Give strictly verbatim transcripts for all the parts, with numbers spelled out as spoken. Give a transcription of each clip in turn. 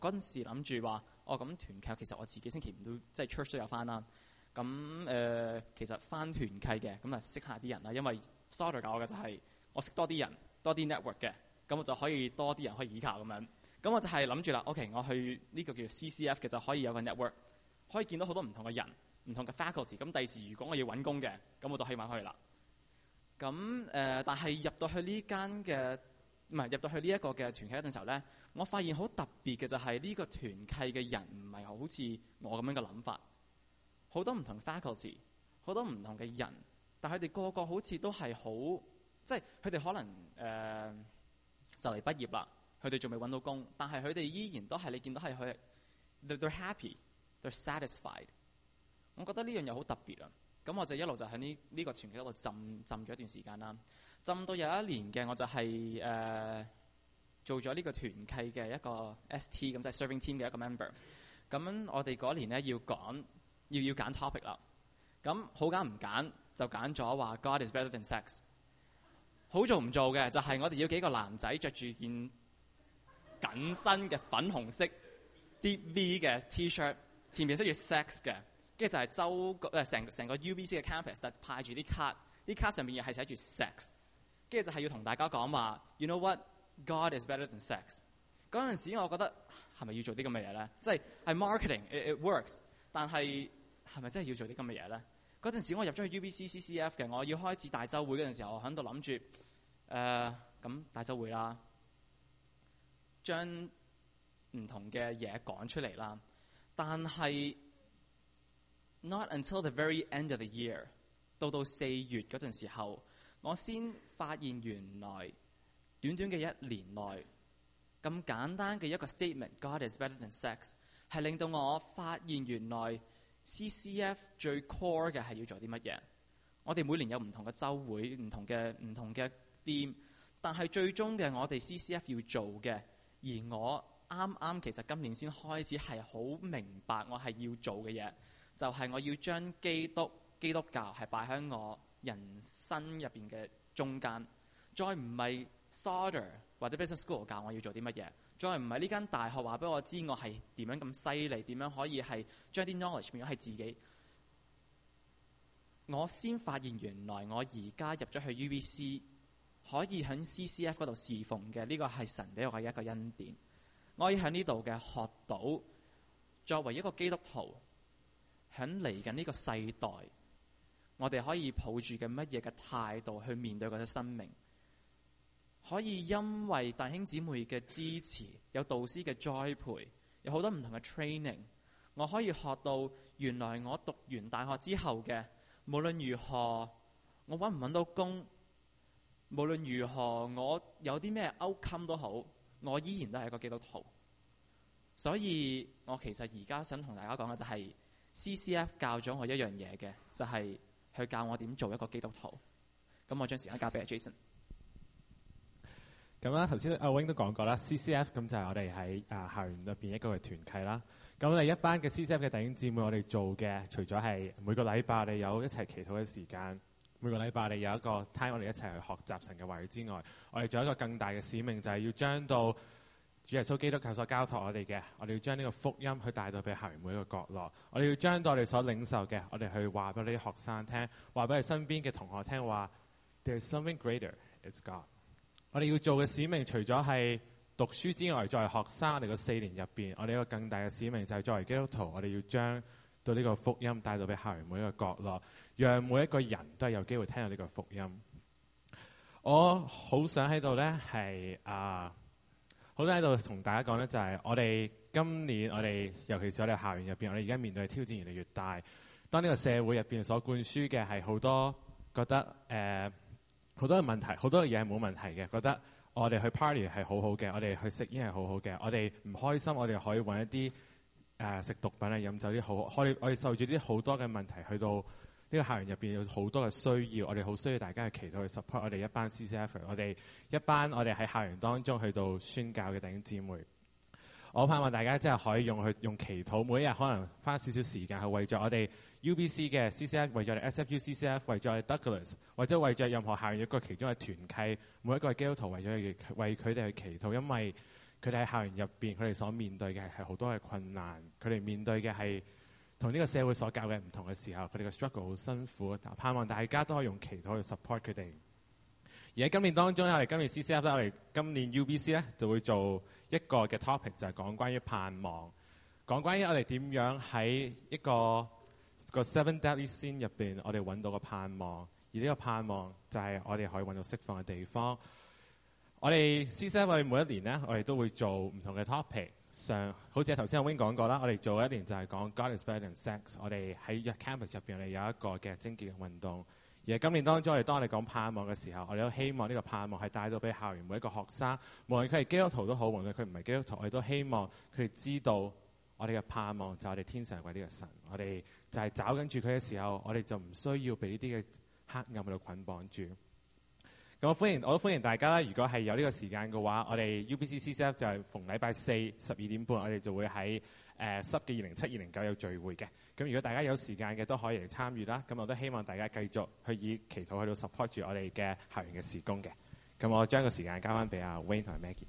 嗰陣時諗住話，哦咁團契其實我自己星期五都即係 church 都有翻啦。咁誒、呃、其實翻團契嘅咁啊識下啲人啦，因為 Starter 教我嘅就係我識多啲人，多啲 network 嘅，咁我就可以多啲人可以依靠咁樣。咁我就係諗住啦 ，OK， 我去呢個叫 C C F 嘅就可以有個 network， 可以見到好多唔同嘅人、唔同嘅 faculty。咁第時如果我要揾工嘅，咁我就可以揾佢啦。咁誒、呃，但係入到去呢間嘅唔係入到去呢一個嘅團契嗰陣時候咧，我發現好特別嘅就係呢個團契嘅人唔係好似我咁樣嘅諗法。好多唔同 faculty， 好多唔同嘅人，但佢哋個個好似都係好，即係佢哋可能誒、呃、就嚟畢業啦，佢哋仲未揾到工，但係佢哋依然都係你見到係佢 they're happy，they're satisfied。我覺得呢樣嘢好特別啊！咁我就一路就喺呢呢個團契嗰度浸浸咗一段時間啦，浸到有一年嘅我就係、是、誒、呃、做咗呢個團契嘅一個 S T， 咁就係 serving team 嘅一個 member。咁我哋嗰年咧要講。要要揀 topic 啦，咁好揀唔揀就揀咗話 God is better than sex。好做唔做嘅就係我哋要幾個男仔着住件緊身嘅粉紅色 deep V 嘅 T-shirt， 前面寫住 sex 嘅，跟住就係周誒成成個 U B C 嘅 campus 就派住啲卡，啲卡上面又係寫住 sex， 跟住就係要同大家講話 ，you know what God is better than sex。嗰陣時我覺得係咪要做啲咁嘅嘢咧？即係係 marketing，it, it works， 但係。係咪真係要做啲咁嘅嘢咧？嗰陣時我入咗去 U B C C C F 嘅，我要開始大週會嗰陣時候，我喺度諗住誒咁大週會啦，將唔同嘅嘢講出嚟啦。但係 not until the very end of the year， 到到四月嗰陣時候，我先發現原來短短嘅一年內咁簡單嘅一個 statement，God is better than sex， 係令到我發現原來。C C F 最 core 嘅係要做啲乜嘢？我哋每年有唔同嘅週會、唔同嘅唔同嘅 theme， 但係最終嘅我哋 C C F 要做嘅，而我啱啱其實今年先開始係好明白我係要做嘅嘢，就係、是、我要將基督基督教係擺喺我人生入邊嘅中間，再唔係 Starter 或者 Business School 教我要做啲乜嘢。再唔係呢間大學話俾我知我係點樣咁犀利，點樣可以係將啲 knowledge 變咗係自己。我先發現原來我而家入咗去 U B C， 可以喺 C C F 嗰度侍奉嘅，呢、這個係神俾我嘅一個恩典。我可以喺呢度嘅學到，作為一個基督徒，喺嚟緊呢個世代，我哋可以抱住嘅乜嘢嘅態度去面對嗰啲生命。可以因為弟兄姊妹嘅支持，有導師嘅栽培，有好多唔同嘅 training， 我可以學到原來我讀完大學之後嘅，無論如何我揾唔揾到工，無論如何我有啲咩 outcome 都好，我依然都係一個基督徒。所以我其實而家想同大家講嘅就係 C C F 教咗我一樣嘢嘅，就係、是、去教我點做一個基督徒。咁我將時間交俾阿 Jason。 咁啦，頭先阿 Wing 都講過啦 ，C C F 咁就係我哋喺啊校園入邊一個嘅團契啦。咁我哋一班嘅 C C F 嘅弟兄姊妹，我哋做嘅除咗係每個禮拜我哋有一齊祈禱嘅時間，每個禮拜我哋有一個 time 我哋一齊去學習神嘅話語之外，我哋仲有一個更大嘅使命，就係要將到主耶穌基督教所交託我哋嘅，我哋要將呢個福音去帶到俾校園每一個角落。我哋要將到我哋所領受嘅，我哋去話俾呢啲學生聽，話俾佢身邊嘅同學聽話 ，There's something greater, it's God。我哋要做嘅使命，除咗係讀書之外，作為學生，我哋個四年入邊，我哋一個更大嘅使命就係作為基督徒，我哋要將到呢個福音帶到俾校園每一個角落，讓每一個人都係有機會聽到呢個福音。我好想喺度呢，係啊，好想喺度同大家講呢，就係我哋今年，我哋尤其是我哋校園入邊，我哋而家面對嘅挑戰越嚟越大。當呢個社會入邊所灌輸嘅係好多覺得誒。呃好多嘅問題，好多嘅嘢係冇問題嘅。覺得我哋去 party 係好好嘅，我哋去食煙係好好嘅。我哋唔開心，我哋可以揾一啲誒食毒品啊、飲酒啲好。我哋我哋受住啲好多嘅問題，去到呢個校園入邊有好多嘅需要，我哋好需要大家嘅祈禱去 support 我哋一班 C C F， 我哋一班我哋喺校園當中去到宣教嘅弟兄姊妹。我盼望大家真係可以用去用祈禱，每一日可能花少少時間去為咗我哋 U B C 嘅 C C F， 為咗我哋 S F U C C F， 為咗我哋 Douglas， 或者為咗任何校園一個其中嘅團契，每一個基督徒為咗為佢哋去祈禱，因為佢哋喺校園入邊，佢哋所面對嘅係好多嘅困難，佢哋面對嘅係同呢個社會所教嘅唔同嘅時候，佢哋嘅 struggle 好辛苦。盼望大家都可以用祈禱去 support 佢哋。而喺今年當中咧，我哋今年 C C F 咧，我哋今年 U B C 咧就會做一個嘅 topic， 就係講關於盼望，講關於我哋點樣喺一個個 seven deadly sin 入邊，我哋揾到個盼望。而呢個盼望就係我哋可以揾到釋放嘅地方。我哋 C C F 我哋每一年咧，我哋都會做唔同嘅 topic。上好似頭先阿 Wing 講過啦，我哋做一年就係講 God is better than sex。我哋喺 campus 入邊，我哋有一個嘅貞潔嘅運動。而喺今年當中，我哋當我哋講盼望嘅時候，我哋都希望呢個盼望係帶到俾校園每一個學生，無論佢係基督徒都好，無論佢唔係基督徒，我哋都希望佢哋知道我哋嘅盼望就係我哋天上嘅呢個神。我哋就係找緊住佢嘅時候，我哋就唔需要俾呢啲嘅黑暗喺度捆綁住。咁我歡迎，我都歡迎大家啦。如果係有呢個時間嘅話，我哋 U B C C C F 就係逢禮拜四十二點半，我哋就會喺誒濕嘅二零七二零九有聚會嘅。咁如果大家有時間嘅都可以嚟參與啦。咁我都希望大家繼續去以祈禱去到 support 住我哋嘅校園嘅事工嘅。咁我將個時間交翻俾阿 Wayne 同埋 Maggie。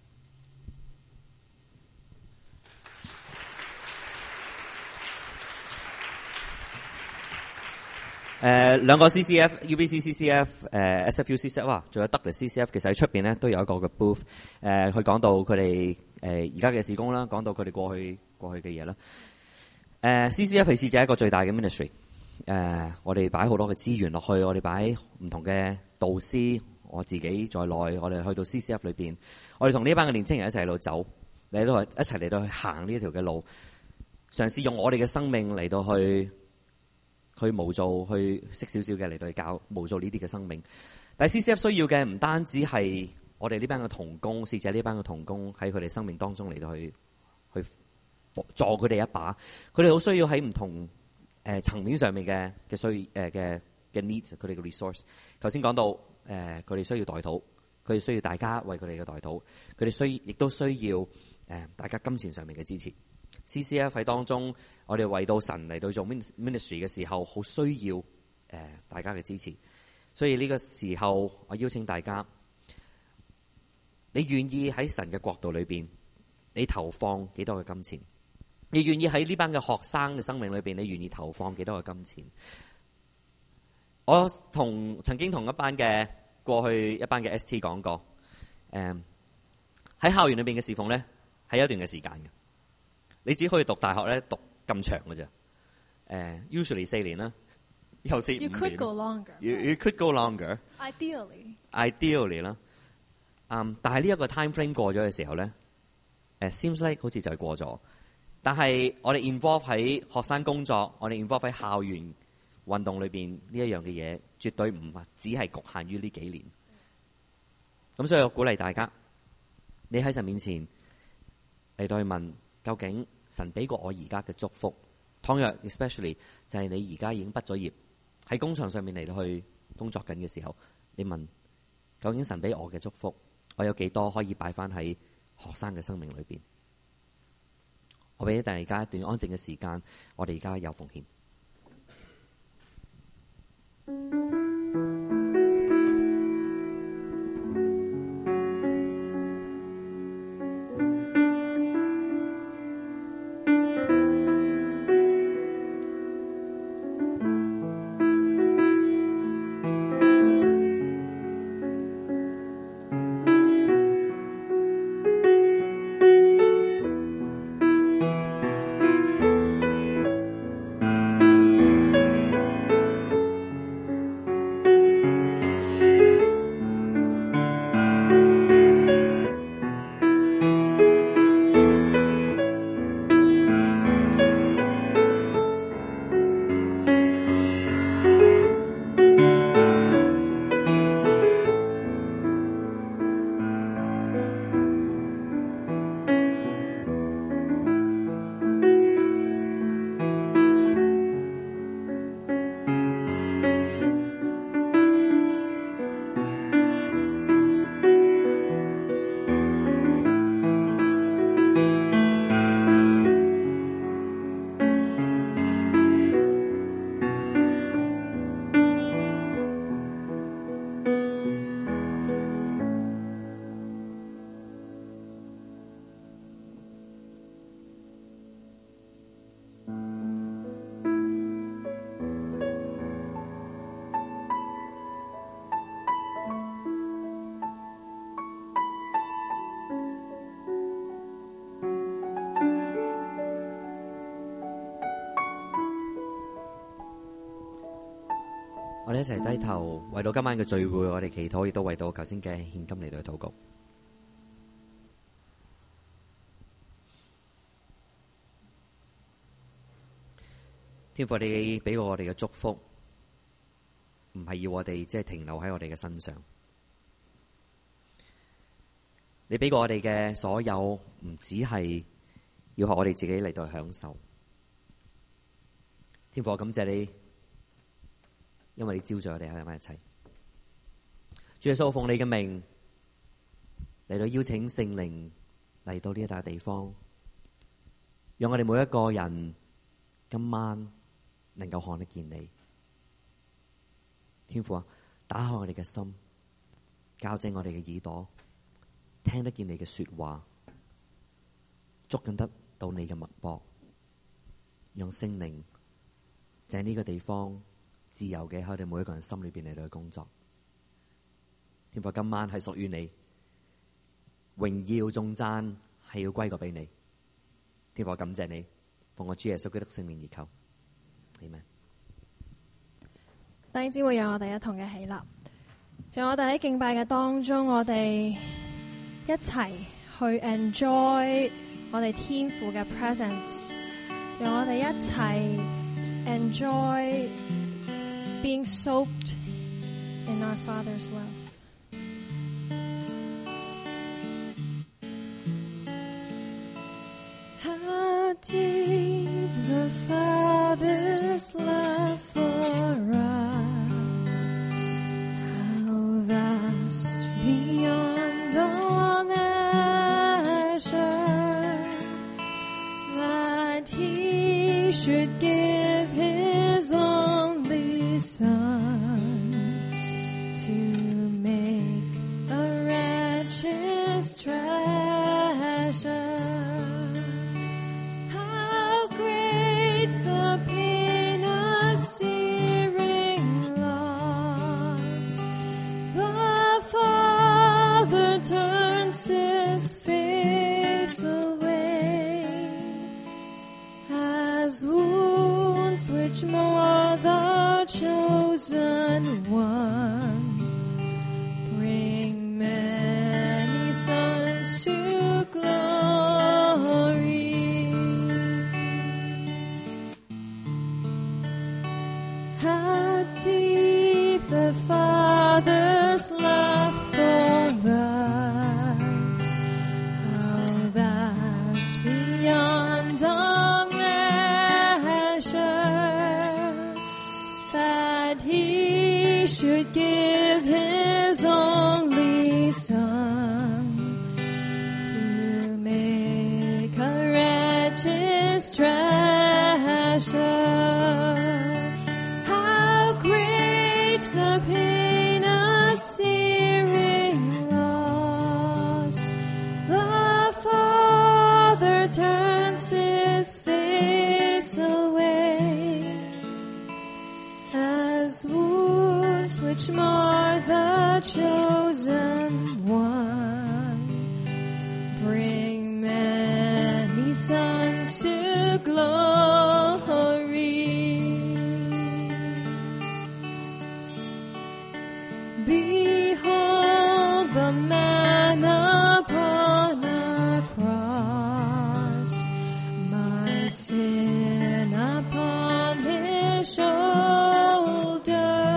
誒、呃、兩個 C C F、U B C C C F、誒、呃、S F U C C F 啊，仲有 Douglas C C F， 其實喺出邊咧都有一個嘅 booth。誒、呃，佢講到佢哋誒而家嘅事工啦，講到佢哋過去過去嘅嘢啦。誒、呃、C C F 係視者一個最大嘅 ministry。誒、呃，我哋擺好多嘅資源落去，我哋擺唔同嘅導師，我自己在內，我哋去到 C C F 裏邊，我哋同呢班嘅年青人一齊喺度走，嚟到一齊嚟到去行呢一條嘅路，嘗試用我哋嘅生命嚟到去。去無造，去識少少嘅嚟到去教無造呢啲嘅生命。但係 C C F 需要嘅唔單止係我哋呢班嘅同工，使者呢班嘅同工喺佢哋生命當中嚟到去去助佢哋一把。佢哋好需要喺唔同誒層面上面嘅嘅需誒嘅嘅 needs， 佢哋嘅 resource。頭先講到誒，佢哋需要代禱，佢哋需要大家為佢哋嘅代禱，佢哋需亦都需要誒大家金錢上面嘅支持。C C F 喺當中，我哋為到神嚟到做 ministry 嘅時候，好需要誒、呃、大家嘅支持。所以呢個時候，我邀請大家，你願意喺神嘅國度裏邊，你投放幾多嘅金錢？你願意喺呢班嘅學生嘅生命裏邊，你願意投放幾多嘅金錢？我同曾經同一班嘅過去一班嘅 S T 講過，誒、呃、喺校園裏邊嘅侍奉咧，係有一段嘅時間嘅。你只可以讀大學咧，讀咁長嘅啫。誒、uh, ，usually 四年啦，有四五年。You could go longer. You, you could go longer. Ideally. Ideally 啦。嗯，但係呢一個 time frame 過咗嘅時候咧，誒、uh, ，seems like 好似就係過咗。但係我哋 involve 喺學生工作，我哋 involve 喺校園運動裏邊呢一樣嘅嘢，絕對唔只係局限於呢幾年。咁所以我鼓勵大家，你喺神面前嚟到去問。究竟神俾過我而家嘅祝福，倘若 especially 就係你而家已經畢咗業，喺工場上面嚟到去工作緊嘅時候，你問究竟神俾我嘅祝福，我有幾多可以擺翻喺學生嘅生命裏邊？我俾大家一段安靜嘅時間，我哋而家有奉獻。 我哋一齊低頭，為到今晚嘅聚會，我哋祈禱，亦都為到頭先嘅獻金嚟到禱告。天父，你俾我哋嘅祝福，唔係要我哋即係停留喺我哋嘅身上。你俾過我哋嘅所有，唔只係要學我哋自己嚟到享受。天父，我感謝你，因為你招咗我哋喺埋一齊。主耶穌，我奉你嘅名嚟到邀請聖靈嚟到呢一笪地方，讓我哋每一個人今晚能夠看得見你。天父啊，打開我哋嘅心，校正我哋嘅耳朵，聽得見你嘅說話，捉緊得到你嘅脈搏，讓聖靈就喺呢個地方自由嘅喺我哋每一個人心裏邊嚟到去工作。天父，今晚係屬於你，榮耀頌讚係要歸過俾你。天父，感謝你，奉我主耶穌基督聖名而求。阿們。 弟兄姊妹，讓我哋一同嘅起立，讓我哋喺敬拜嘅當中，我哋一齊去 enjoy 我哋天父嘅 presence， 讓我哋一齊 enjoy being soaked in our Father's love。How deep the Father's love for us, how vast beyond all measure, that He should give His only Son to make a wretch's treasure. The pain of searing loss, the Father turns His face away, as wounds which mar the chosen one bring many sons to glory. How deep the Father's love for us, how vast beyond all measure, that He should give His only Son to make a wretch's treasure. The pain of searing loss, the Father turns His face away, as wounds which mar the chosen one bring many sons to glory. Behold the man upon a cross, my sin upon His shoulder.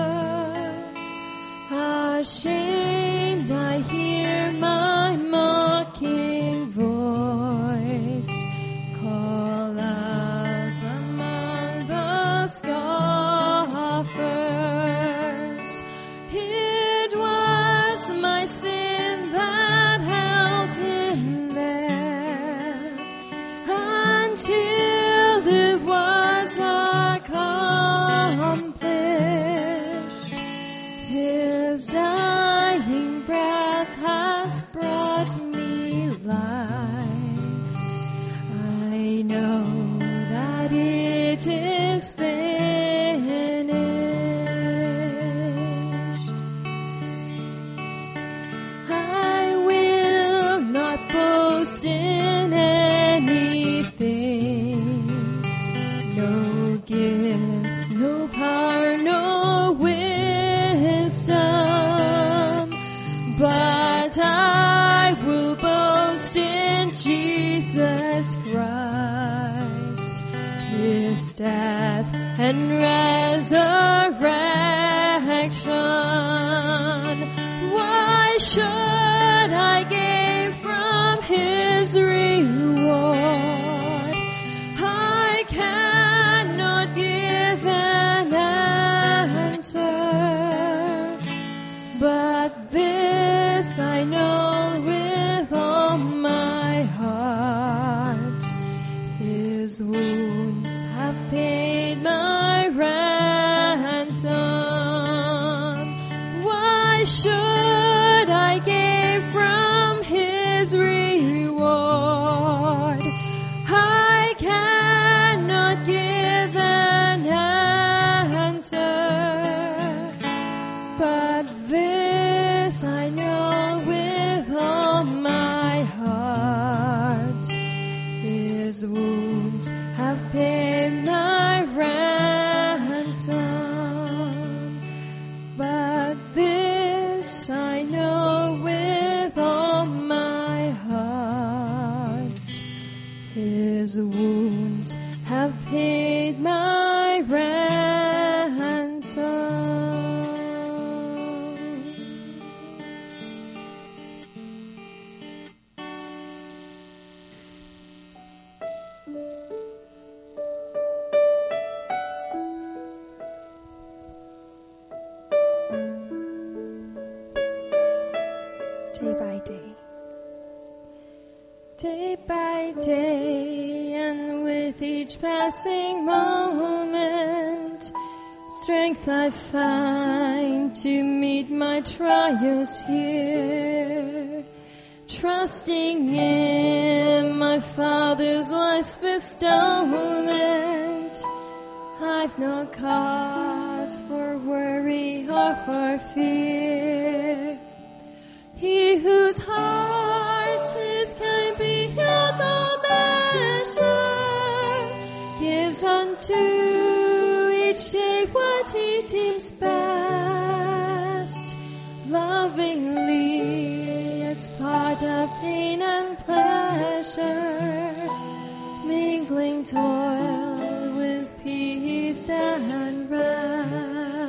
Ashamed I hear my mocking voice call out among the scoffers. My sin that held Him there until it was accomplished. His dying breath has brought me life. I know that it is finished. In anything Christ, his death and resurrection. Why should I gain from his reward? I cannot give an answer, but this I know with all my heart. His wounds have paid my ransom. Why should I gain from his reward? I cannot give an answer, but this I know with all my heart. His wounds have paid my ransom, but this I know with all my heart. His wounds have paid my ransom. Day by day, day by day, and with each passing moment, strength I find to meet my trials here. Trusting in my Father's wise bestowment, I've no cause for worry or for fear. He whose heart is kind beyond all measure gives unto each day what he deems best. Lovingly, it's part of pain and pleasure, mingling toil with peace and rest.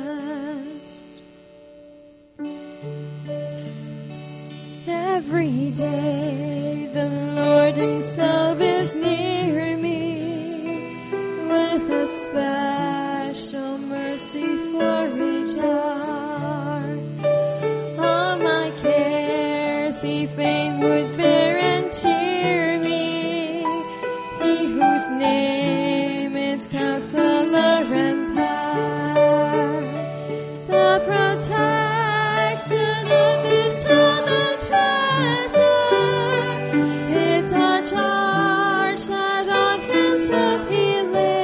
Every day the Lord himself is near me with a special mercy for each hour. All my cares he fain would bear and cheer me, he whose name is Counselor and Power, the protection of his child and treasure. It's a charge that on himself he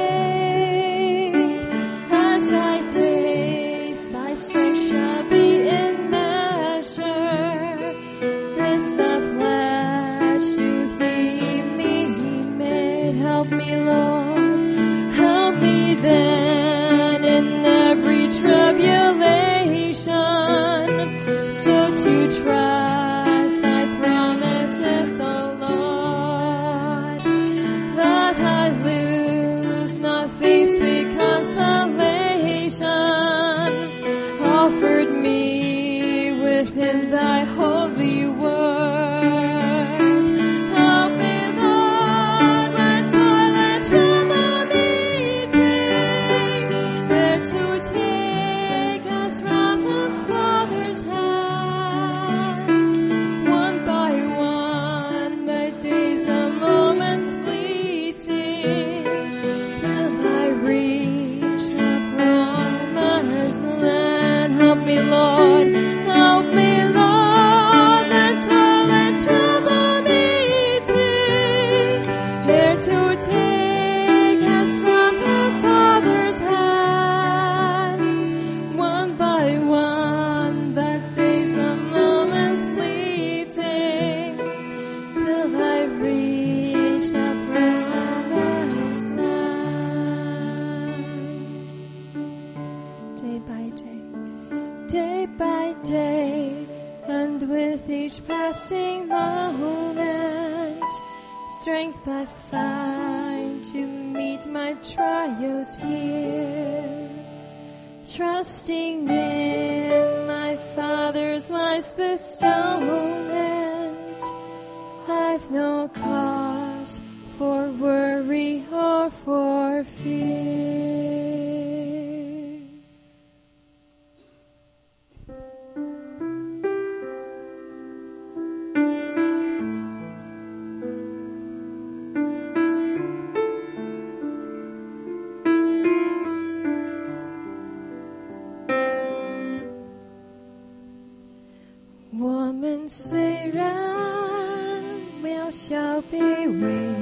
laid. As thy days, thy strength shall be in measure. This the pledge to he me made. Help me, Lord, help me then in every tribulation, so to trust thy promises, O Lord, that I lose not faith's sweet consolation, offered me within thy holy word. Help me, Lord, when toil and trouble meeting, there to take us from the Father's hand. One by one, the days are moments fleeting, till I reach the promised land. Help me, Lord, help me, Lord, when toil and trouble meeting, here to take us from the Father's hand. One by one, the days are moments fleeting, till I reach the promised land. Day by day, day by day, and with each passing moment, strength I find to meet my trials here, trusting in my Father's wise bestowment. I've no cause for worry or for fear. 我们虽然渺小卑微，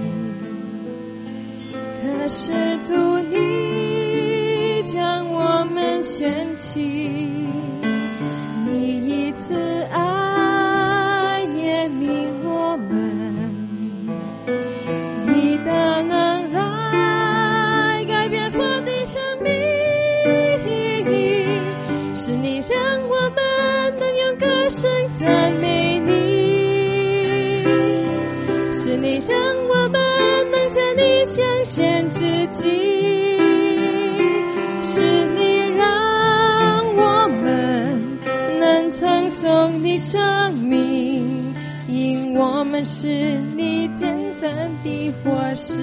可是主你将我们选起，你以慈爱怜悯我们，以大能来改变我的生命，是你让我们能用歌声赞美你，是你让我们能向你相献自己，是你让我们能称颂你生命，因我们是你揀選的活石。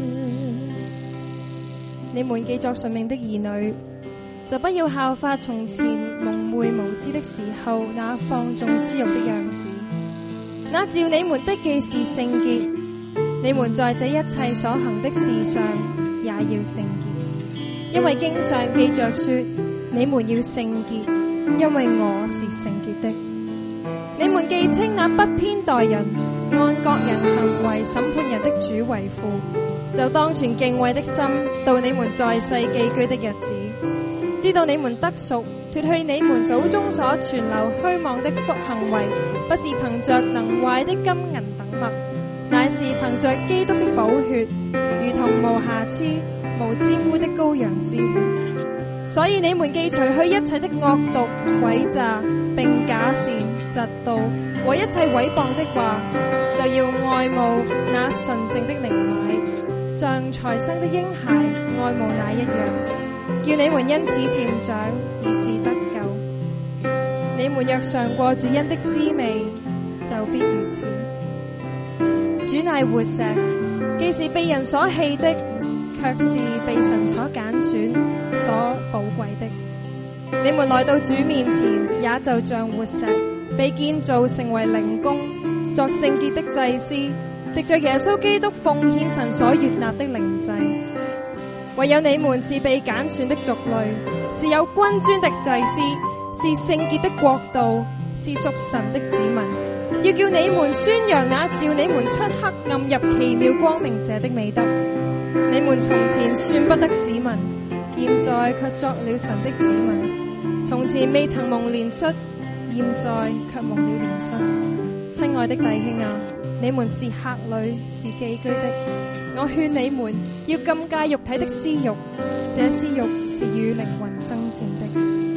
你們既作順命的兒女，就不要效法從前蒙昧無知的時候那放縱私慾的樣子。那召你們的既是聖潔，你們在這一切所行的事上也要聖潔，因為經上記着說，你們要聖潔，因為我是聖潔的。你們既稱那不偏待人、按各人行為審判人的主為父，就當存敬畏的心到你們在世寄居的日子，知道你們得贖，脫去你們祖宗所存留虛妄的行為，不是憑着能壞的金銀等物，乃是憑着基督的寶血，如同無瑕疵、無玷污的羔羊之血。所以你們既除去一切的惡毒、詭詐，並假善、嫉妒和一切毀謗的話，就要愛慕那純淨的靈奶，像才生的嬰孩愛慕奶一樣，叫你們因此漸長以致得救。你們若嘗過主恩的滋味，就必如此。主乃活石，既是被人所棄的，卻是被神所揀選、所寶貴的。你們來到主面前，也就像活石，被建造成為靈宮，作聖潔的祭司，藉着耶穌基督奉獻神所悅納的靈祭。唯有你們是被揀選的族類，是有君尊的祭司，是聖潔的國度，是屬神的子民，要叫你們宣揚那召你們出黑暗入奇妙光明者的美德。你們從前算不得子民，現在卻作了神的子民；從前未曾蒙憐恤，現在卻蒙了憐恤。親愛的弟兄啊，你們是客旅，是寄居的。我勸你們要禁戒肉體的私慾，這私慾是與靈魂爭戰的。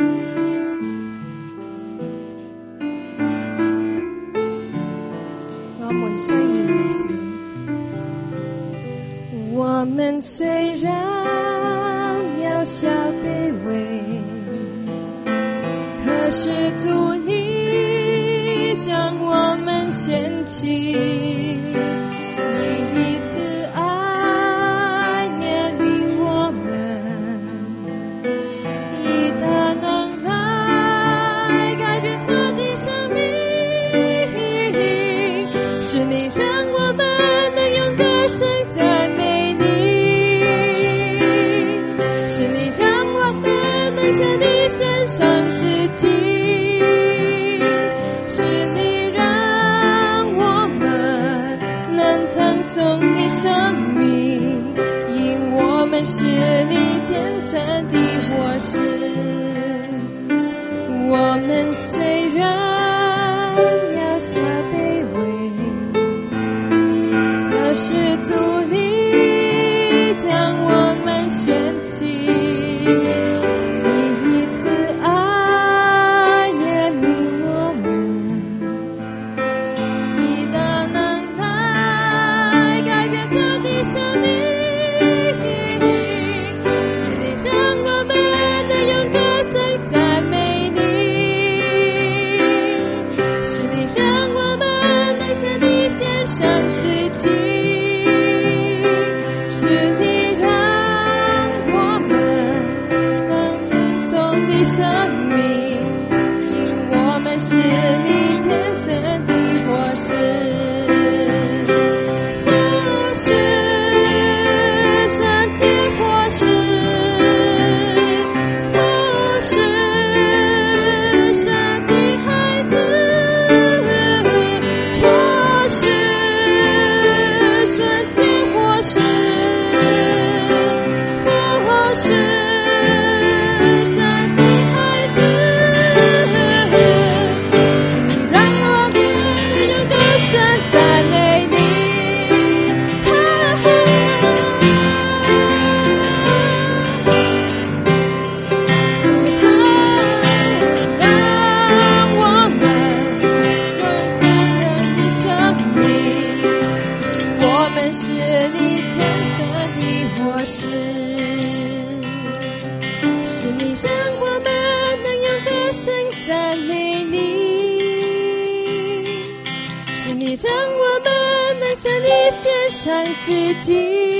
我們雖然微小，我們雖然渺小卑微，可是主你將我們選起，你以慈愛憐憫我們，以大能來改變我的生命，是你讓我們能用歌聲讚美你，是你讓我們能向你獻上自己，是你讓我們活石，是你让我们能用歌声赞美你，是你让我们能向你献上自己，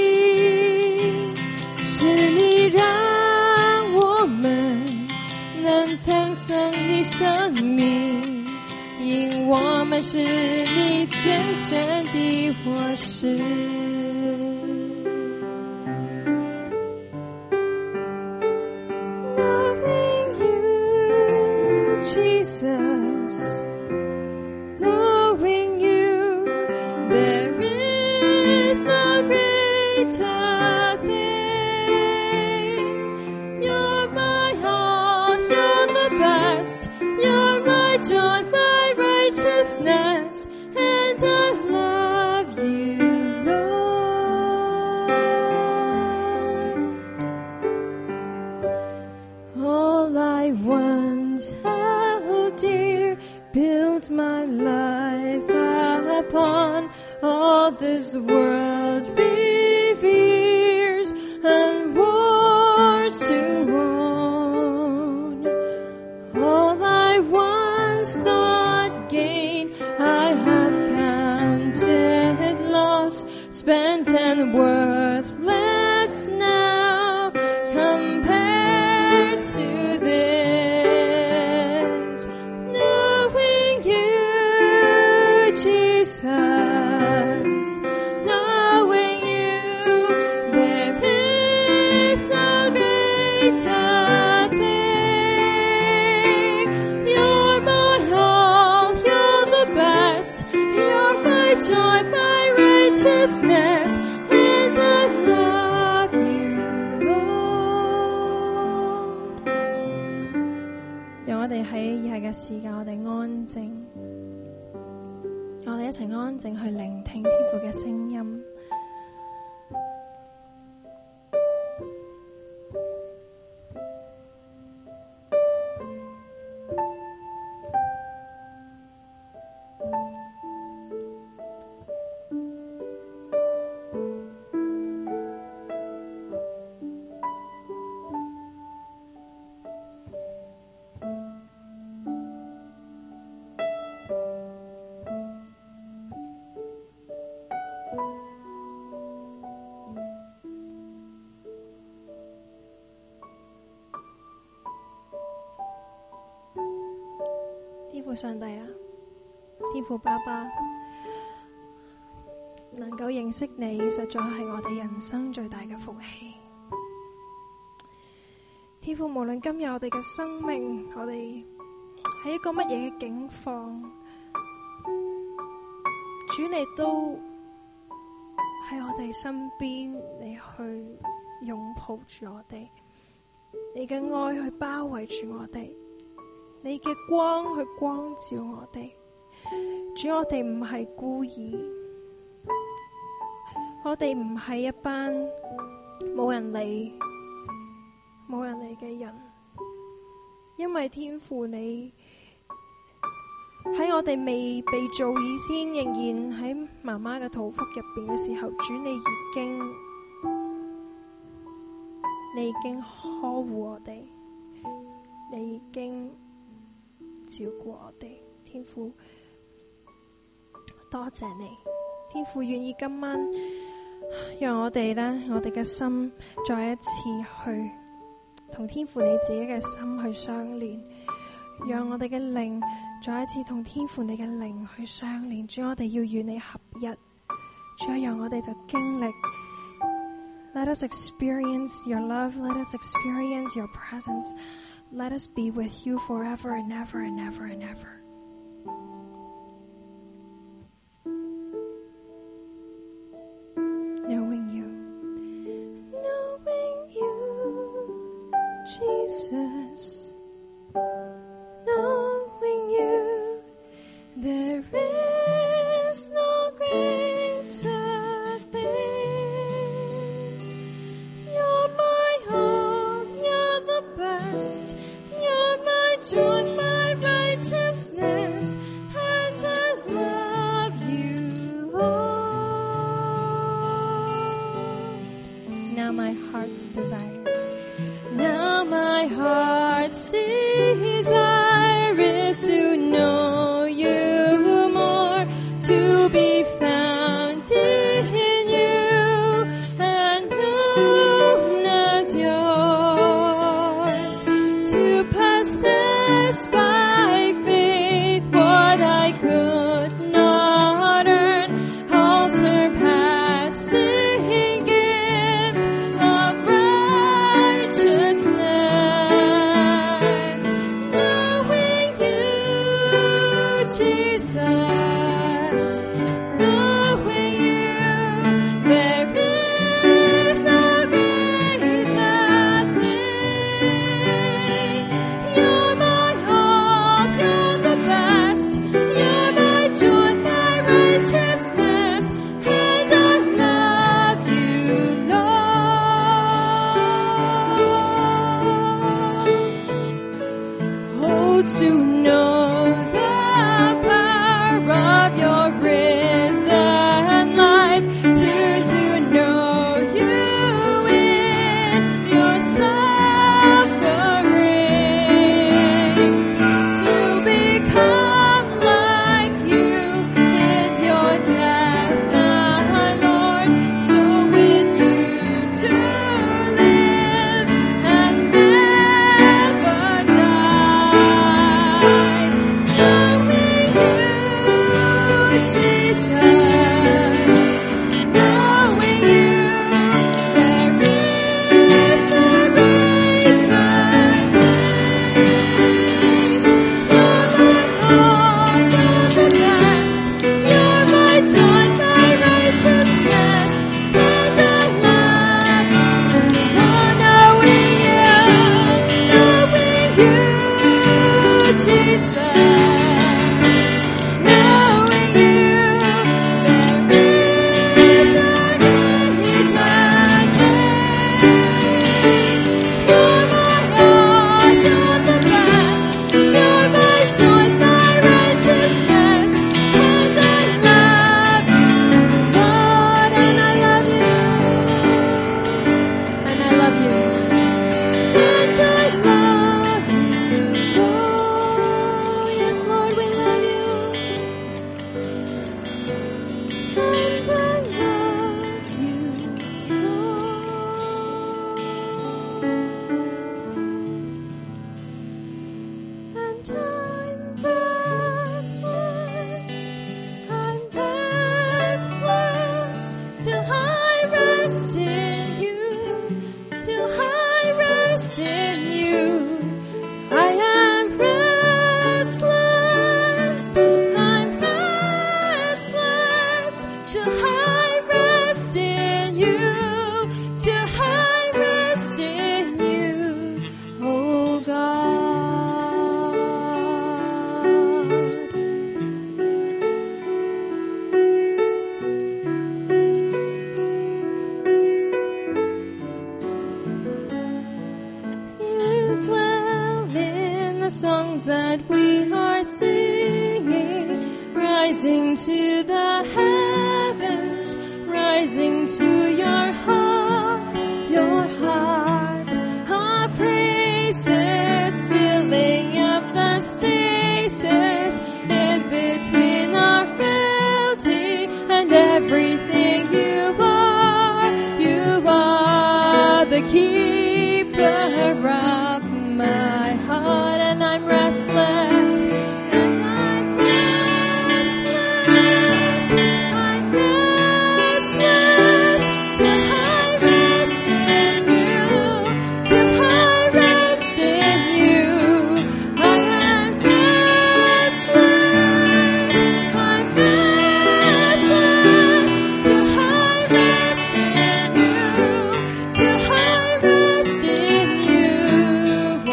是你让我们能称颂你生命，因我们是你拣选的活石。Knowing you, Jesus, knowing you, there is no greater thing. You're my all, you're the best, you're my joy, my righteousness, and I love you, Lord. All I once held dear, built my life upon, all this world reveres and wars to own. All I once thought gain, I have counted loss, spent and worthless now, compared to this. Knowing you, Jesus, knowing you, there is no greater thing. You're my all, you're the best, you're my joy, my righteousness, and I love you, Lord. 讓我哋喺以下嘅時間，我哋安靜，我哋一齊安靜去聆聽天父嘅聲音。天父上帝啊，天父爸爸，能夠認識你，實在係我哋人生最大嘅福氣。天父，無論今日我哋嘅生命，我哋喺一個乜嘢嘅境況，主你都喺我哋身邊，你去擁抱住我哋，你嘅愛去包圍住我哋。你嘅光去光照我哋，主，我哋唔係孤兒，我哋唔係一班冇人理、冇人理嘅人，因為天父你喺我哋未被造以先，仍然喺媽媽嘅肚腹入邊嘅時候，主你已經你已經呵護我哋，你已經照顧我哋。天父多謝你，天父願意今晚讓我哋呢，我哋嘅心再一次去同天父你自己嘅心去相連，讓我哋嘅靈再一次同天父你嘅靈去相連。主，我哋要與你合一，主啊，讓我哋就經歷 Let us experience your love, let us experience your presence, let us be with you forever and ever and ever and ever. Knowing you, knowing you, Jesus, knowing you, there is no greater thing. You're my hope, you're the best, you're my joy, my righteousness, and I love you, Lord. now my heart's desire. Now my heart's desire is to know you more, to be found in you and known as yours, to possess by faith what I could not earn, all surpassing gift of righteousness, knowing you, Jesus, knowing you, there is no greater thing. You're my all, you're the best, you're my joy, my righteousness, and I love you, Lord. Oh, to know the power of your risen life, to, to know you in your sufferings, to become like you in your death, my Lord, so with you to live and never die, knowing you, Jesus, knowing you, there is no greater thing. You're my all, you're the best, you're my joy, my righteousness, and I love you, Lord, knowing you, knowing you, Jesus, knowing you, there is no greater thing. You're my all, you're the best, you're my joy, my righteousness, and I love you, Lord, and I love you, and I love you, and I love you, Lord. Yes, Lord, we love you, and I love you, Lord. And I'm restless, I'm restless, till I rest in you, till I rest in you. I am restless, I'm restless, till I rest in you, till I rest in you, oh God. You dwell in the songs that we are singing, rising to the heavens, rising to your heart, your heart. Our praises filling up the spaces in between our frailty and everything you are. You are the keeper of my heart, and I'm restless, and I'm restless, I'm restless, till I rest in you, till I rest in you. I am restless, I'm restless, till I rest in you, till I rest in you, oh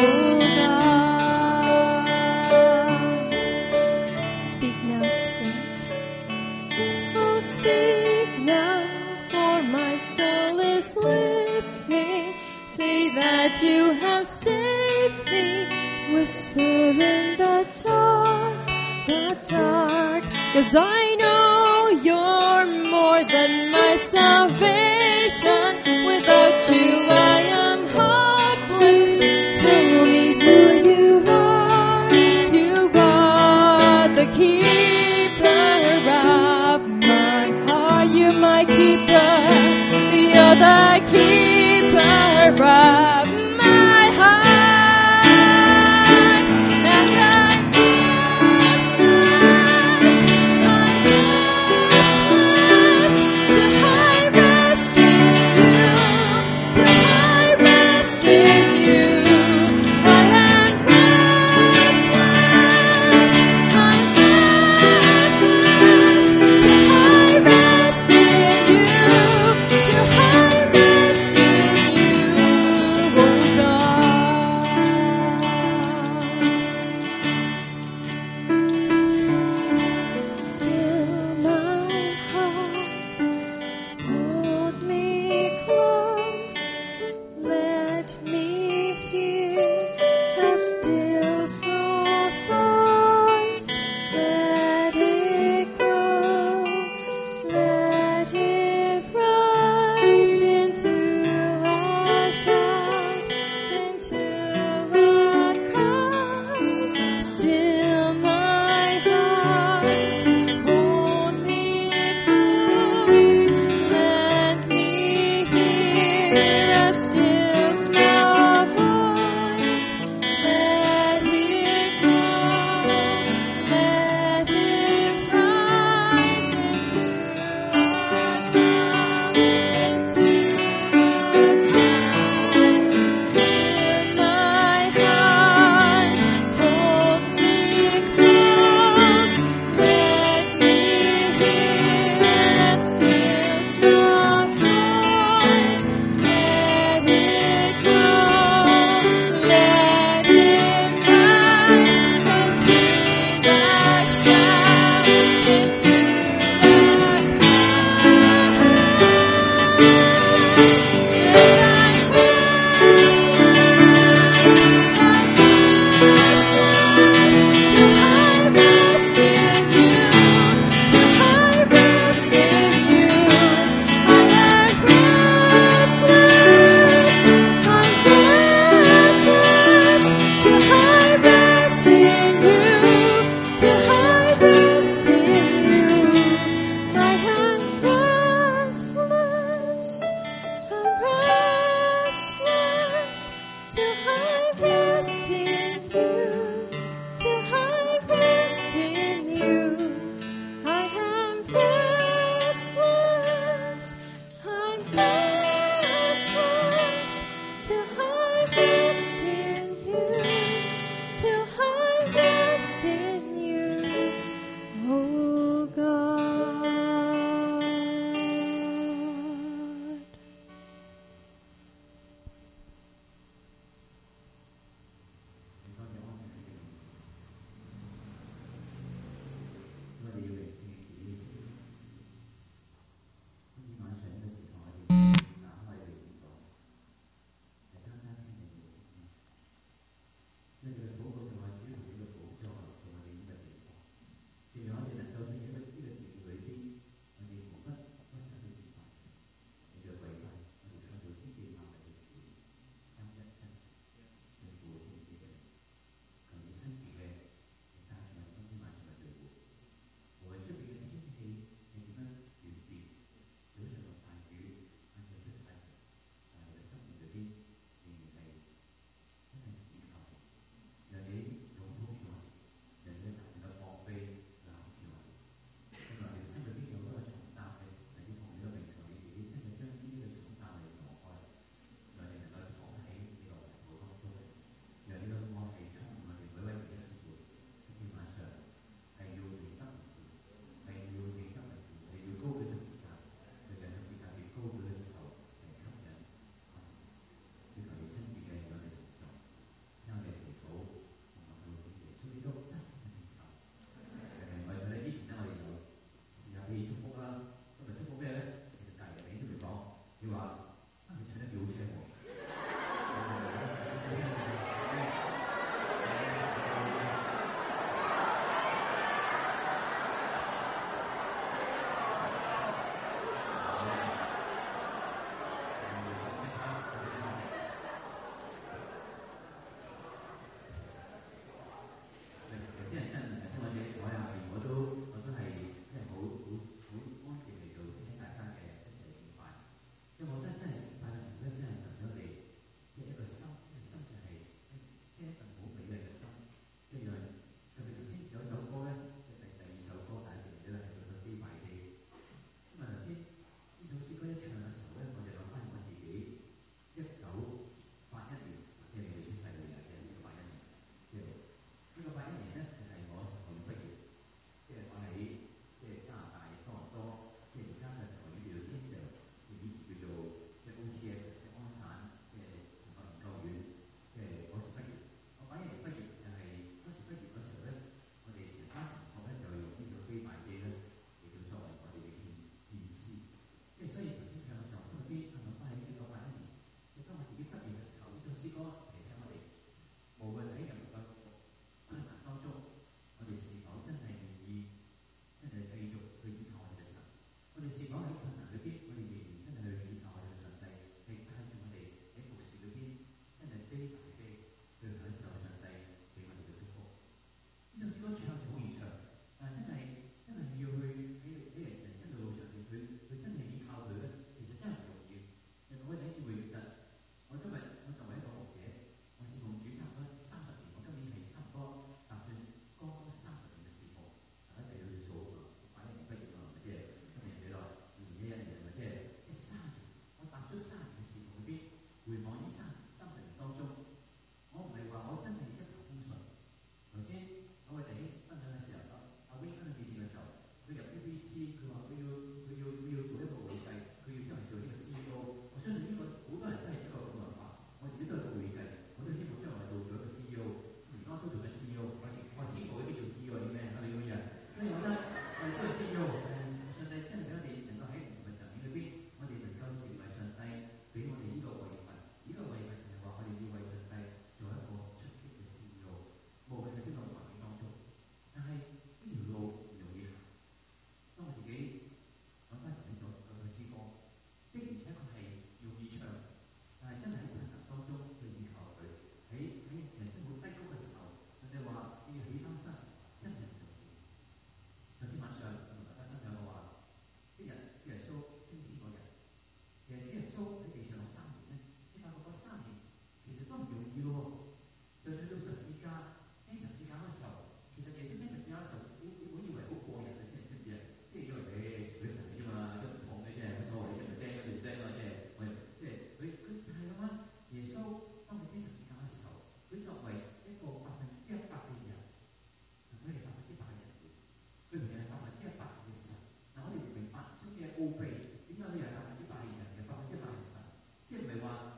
God. Speak now, Spirit. Oh, speak now, for my soul is listening. Say that you have saved me. Whisper in the dark, the dark. 'Cause I know you're more than my salvation. Without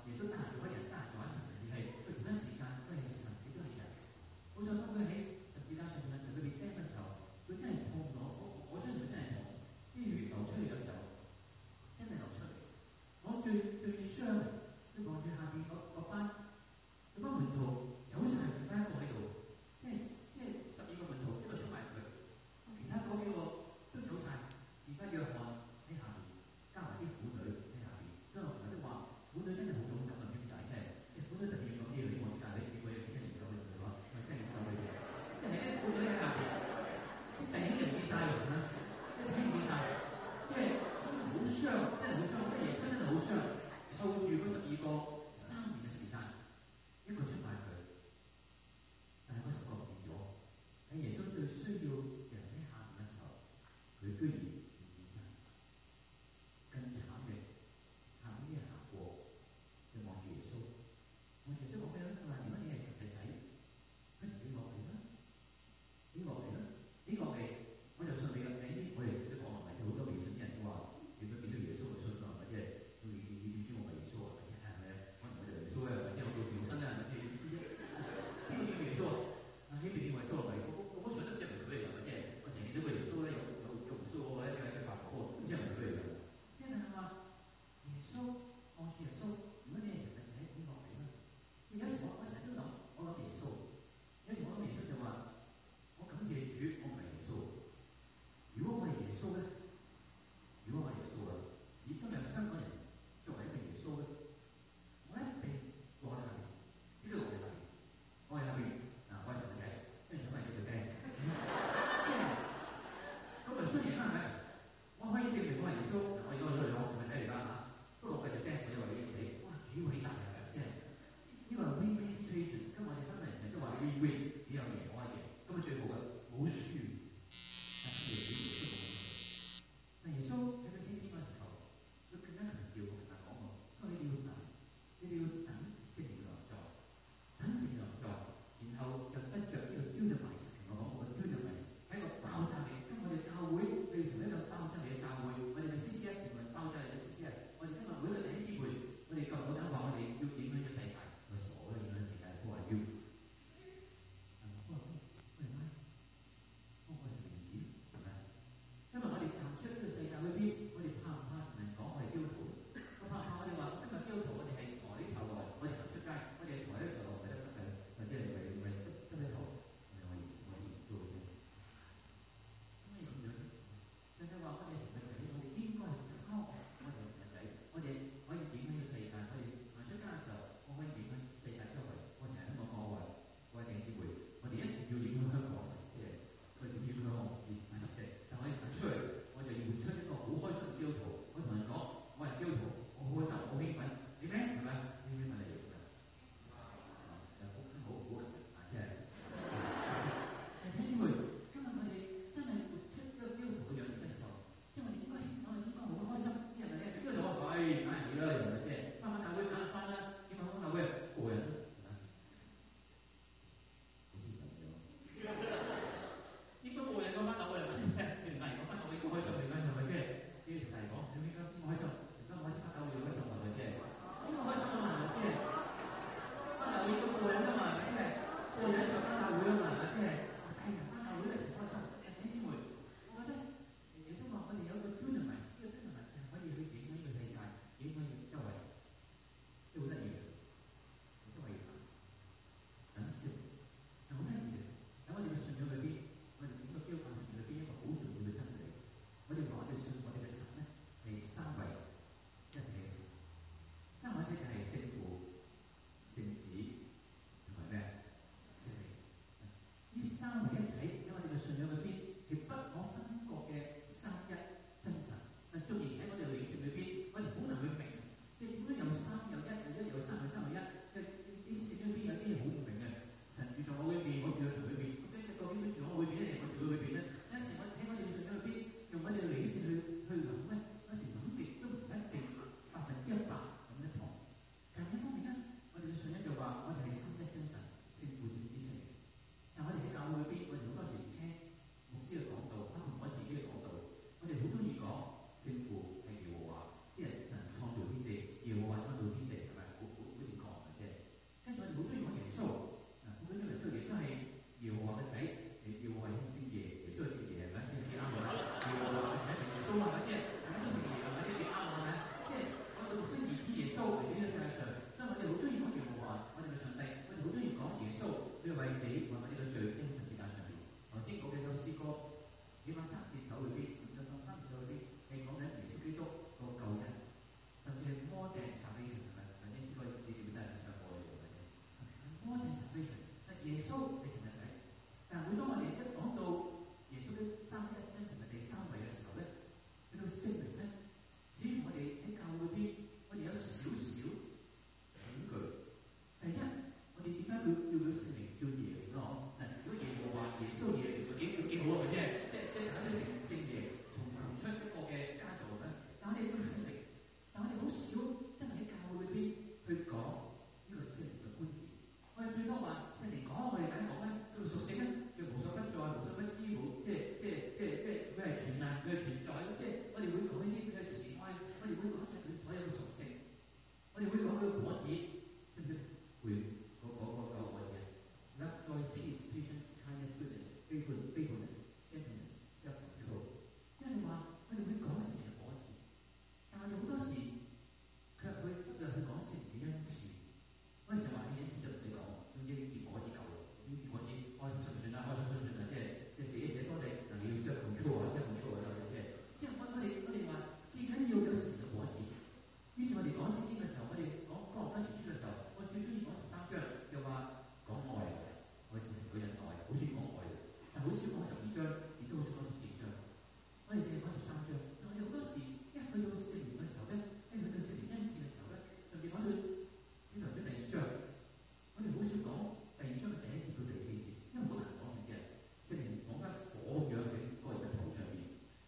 耶穌得閒做一人，得閒做一神，而係佢同一時間佢係神，亦都係人。冇錯，當佢喺十字架上面嘅時候，佢被釘嘅時候，佢真係痛到，我我相信佢真係痛。啲血流出嚟嘅時候，真係流出嚟。我最最傷都講住下邊嗰嗰班嗰班門徒走曬，剩翻一個喺度，即係即係十二個門徒一路出埋佢，其他嗰幾個都走曬，而家約翰喺下邊，加埋啲婦女喺下邊。所以我同佢哋話，婦女真係好勇敢啊！點解？即係即係婦女特別勇敢啲，你望住大髀子，佢哋真係勇敢嘅，佢話，真係勇敢嘅。 叫叫佢聖靈叫耶嚟咯，嗱，如果耶和華耶穌耶嚟，幾幾好啊，咪即係即係即係打咗成正耶，從從出一個嘅家族咧。但我哋都聖靈，但我哋好少真係喺教會裏邊去講呢個聖靈嘅觀點。我哋最多話聖靈講，我哋梗係講咧，佢屬性咧，叫無所不在、無所不知，冇即係即係即係即係佢係全能，佢係存在，即係我哋會講呢啲佢嘅慈愛，我哋會講晒佢所有嘅屬性，我哋會講佢嘅果子，知唔知？會嗰嗰嗰九個果子啊 ，love, joy, peace, patience, kindness, goodness, faithfulness, faithfulness, gentleness, self-control。即係話我哋會講聖靈嘅果子，但係好多時卻會忽略去講聖靈嘅恩賜。嗰陣時話啲恩賜就唔使講，總之結果子夠啦，呢啲果子開心順唔順啊？開心順唔順啊？即係即係寫寫多啲，嗱你要 self-control 啊 ，self-control 啊，即係即係我我哋我哋話至緊要有聖靈嘅果子。於是我哋講聖經嘅時候，我哋講哥林多前書嘅時候，我最中意講十三章，就話講愛，愛是人對人愛，好中意講愛，但好少講十二章，亦都好少講十四章。我哋淨係講十三章。但我哋好多時一去到聖靈嘅時候咧，一去到聖靈恩賜嘅時候咧，特別講到使徒行傳第二章，我哋好少講第二章嘅第一節到第四節，因為好難講嘅，聖靈彷彿火咁樣喺個人嘅頭上面，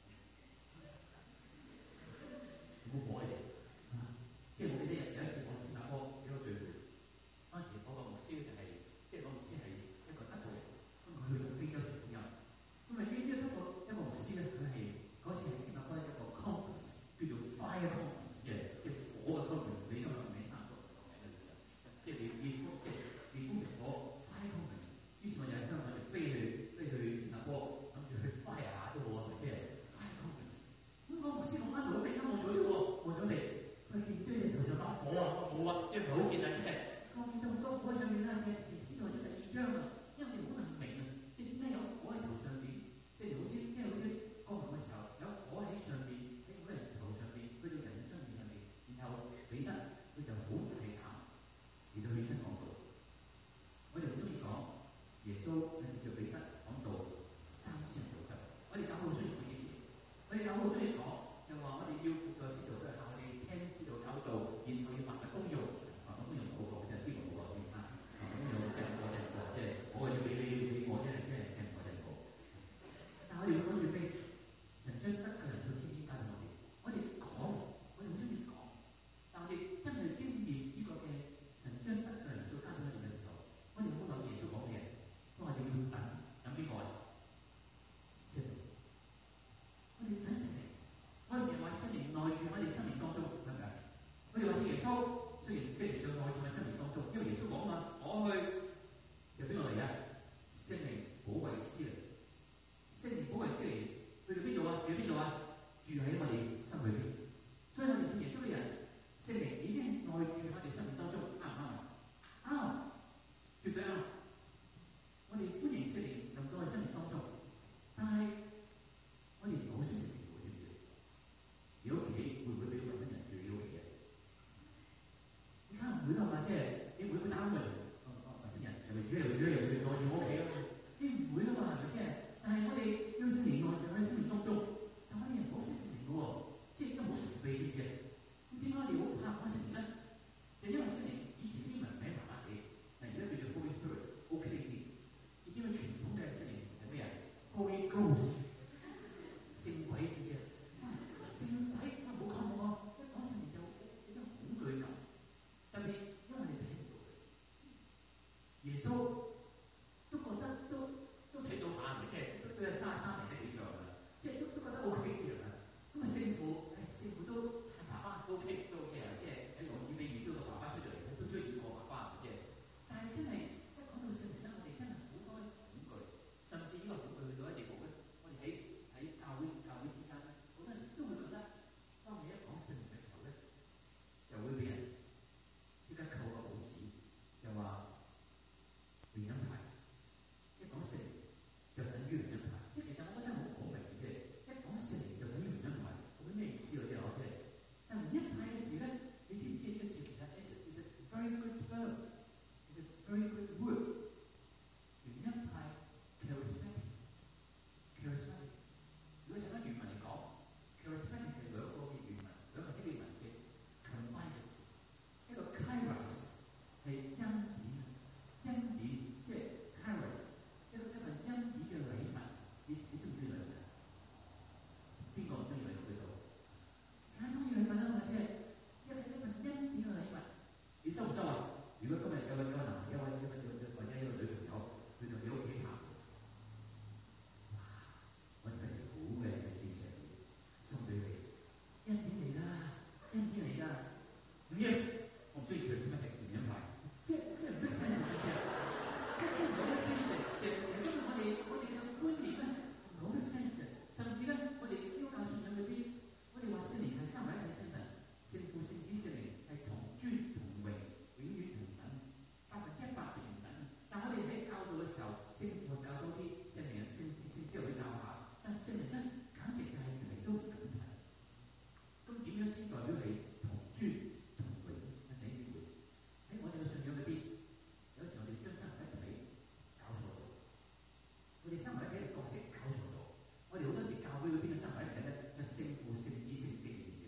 有冇火嚟？即係我記得有有一次我喺新加坡一個聚會，嗰陣時嗰個牧師就係、是，即係嗰個牧師係一個德國人，咁佢去到非洲傳福音，咁啊呢呢一個一個牧師咧，佢係嗰次喺新加坡一個 conference 叫做 Fire Conference 嘅，即係火嘅 conference，你今日名差唔多個名啦，即係烈烈風即係烈風直火 Fire Conference。於是我就喺香港就飛去飛去新加坡，諗住去 fire 下都好啊，即係 Fire Conference。咁個牧師講翻到地，咁望咗嚟喎，望咗嚟。佢見啲人頭上把火啊，我冇啊，因為唔係好見啊，即係我見到好多火喺上面啦。其實先到咗第二章啊，因為我哋好難明啊，即係點解有火喺頭上邊，即係好似即係好似降臨嘅時候有火喺上邊，喺嗰個人頭上邊，去到人嘅身面上邊，然後彼得佢就好大膽嚟到起身講道。我哋好中意講耶穌佢接住彼得講道三千人受浸，我哋搞好中意講呢啲嘢，我哋搞好中意講。就話我哋要輔助使徒嘅效，我哋聽使徒教導，然後要凡物公用，凡物公用好過，即係邊個好過先啊？凡物公用即係我真係過，即係我要俾你，要俾我，真係真係聽我真係好。但係我哋要講住咩？神將得嘅人數先先加到我哋，我哋講，我哋好中意講，但係我哋真係經驗呢個嘅神將得嘅人數加到我哋嘅時候，我哋好留意耶穌講嘅嘢，都話要要等等邊個啊？聖靈，我哋等聖靈。嗰陣時話聖靈內住喺你生命當中，係咪啊？我哋話信耶穌，雖然聖靈就內住喺生命當中，因為耶穌講嘛，我去由邊度嚟啊？聖靈保惠師嚟，聖靈保惠師嚟，去到邊度啊？住喺邊度啊？住喺我哋心裏邊。所以我哋信耶穌嘅人，聖靈已經內住喺我哋生命當中，啱唔啱啊？啱，絕對啱。我哋歡迎聖靈入到我哋生命當中，但係我哋唔好識聖靈。你屋企會唔會俾陌生人住你屋企啊？你梗係唔會啦嘛，即係你唔會去打門，陌生人又咪住又住又住內住我屋企咯，你唔會啦嘛，係咪先？但係我哋要聖靈內住喺生命當中，但我哋又唔好識聖靈嘅喎，即係都好神秘嘅。咁點解你好怕講聖靈咧？就因為聖靈以前英文名麻麻地，但而家叫做 Holy Spirit，O K 啲。你知唔知傳統嘅聖靈係咩啊 ？Holy Ghost， 聖鬼嘅。聖鬼我冇講過，一講聖靈就有種恐懼感，特別因為你睇唔到佢。耶穌都覺得如果今日有個有個男有個有個有或者有個女朋友，佢同你屋企拍，哇！我就一條好靚嘅鑽石送俾你，一點嚟啦，一點嚟啦，唔要，我唔中意佢先乜嘢原因牌，即係即係唔得先食嘅，即係唔好得先食嘅。因為我哋我哋嘅觀念咧，唔好得先食，甚至咧，我哋基督教信仰裏邊，我哋話聖靈係三位一體真神，聖父、聖子、聖靈係同尊同榮，永遠同等，百分之一百平等。但我哋喺教導嘅時候，聖父教多啲，聖靈聖聖聖之後會教下，但聖靈咧簡直就係提都唔敢提。咁點樣先代表係同尊同榮？係弟兄姊妹喺我哋嘅信仰裏邊，有時我哋將三位一體搞錯咗，我哋三位一體嘅角色搞錯咗。我哋好多時教會裏邊嘅三位一體咧，就係聖父、聖子、聖靈嘅。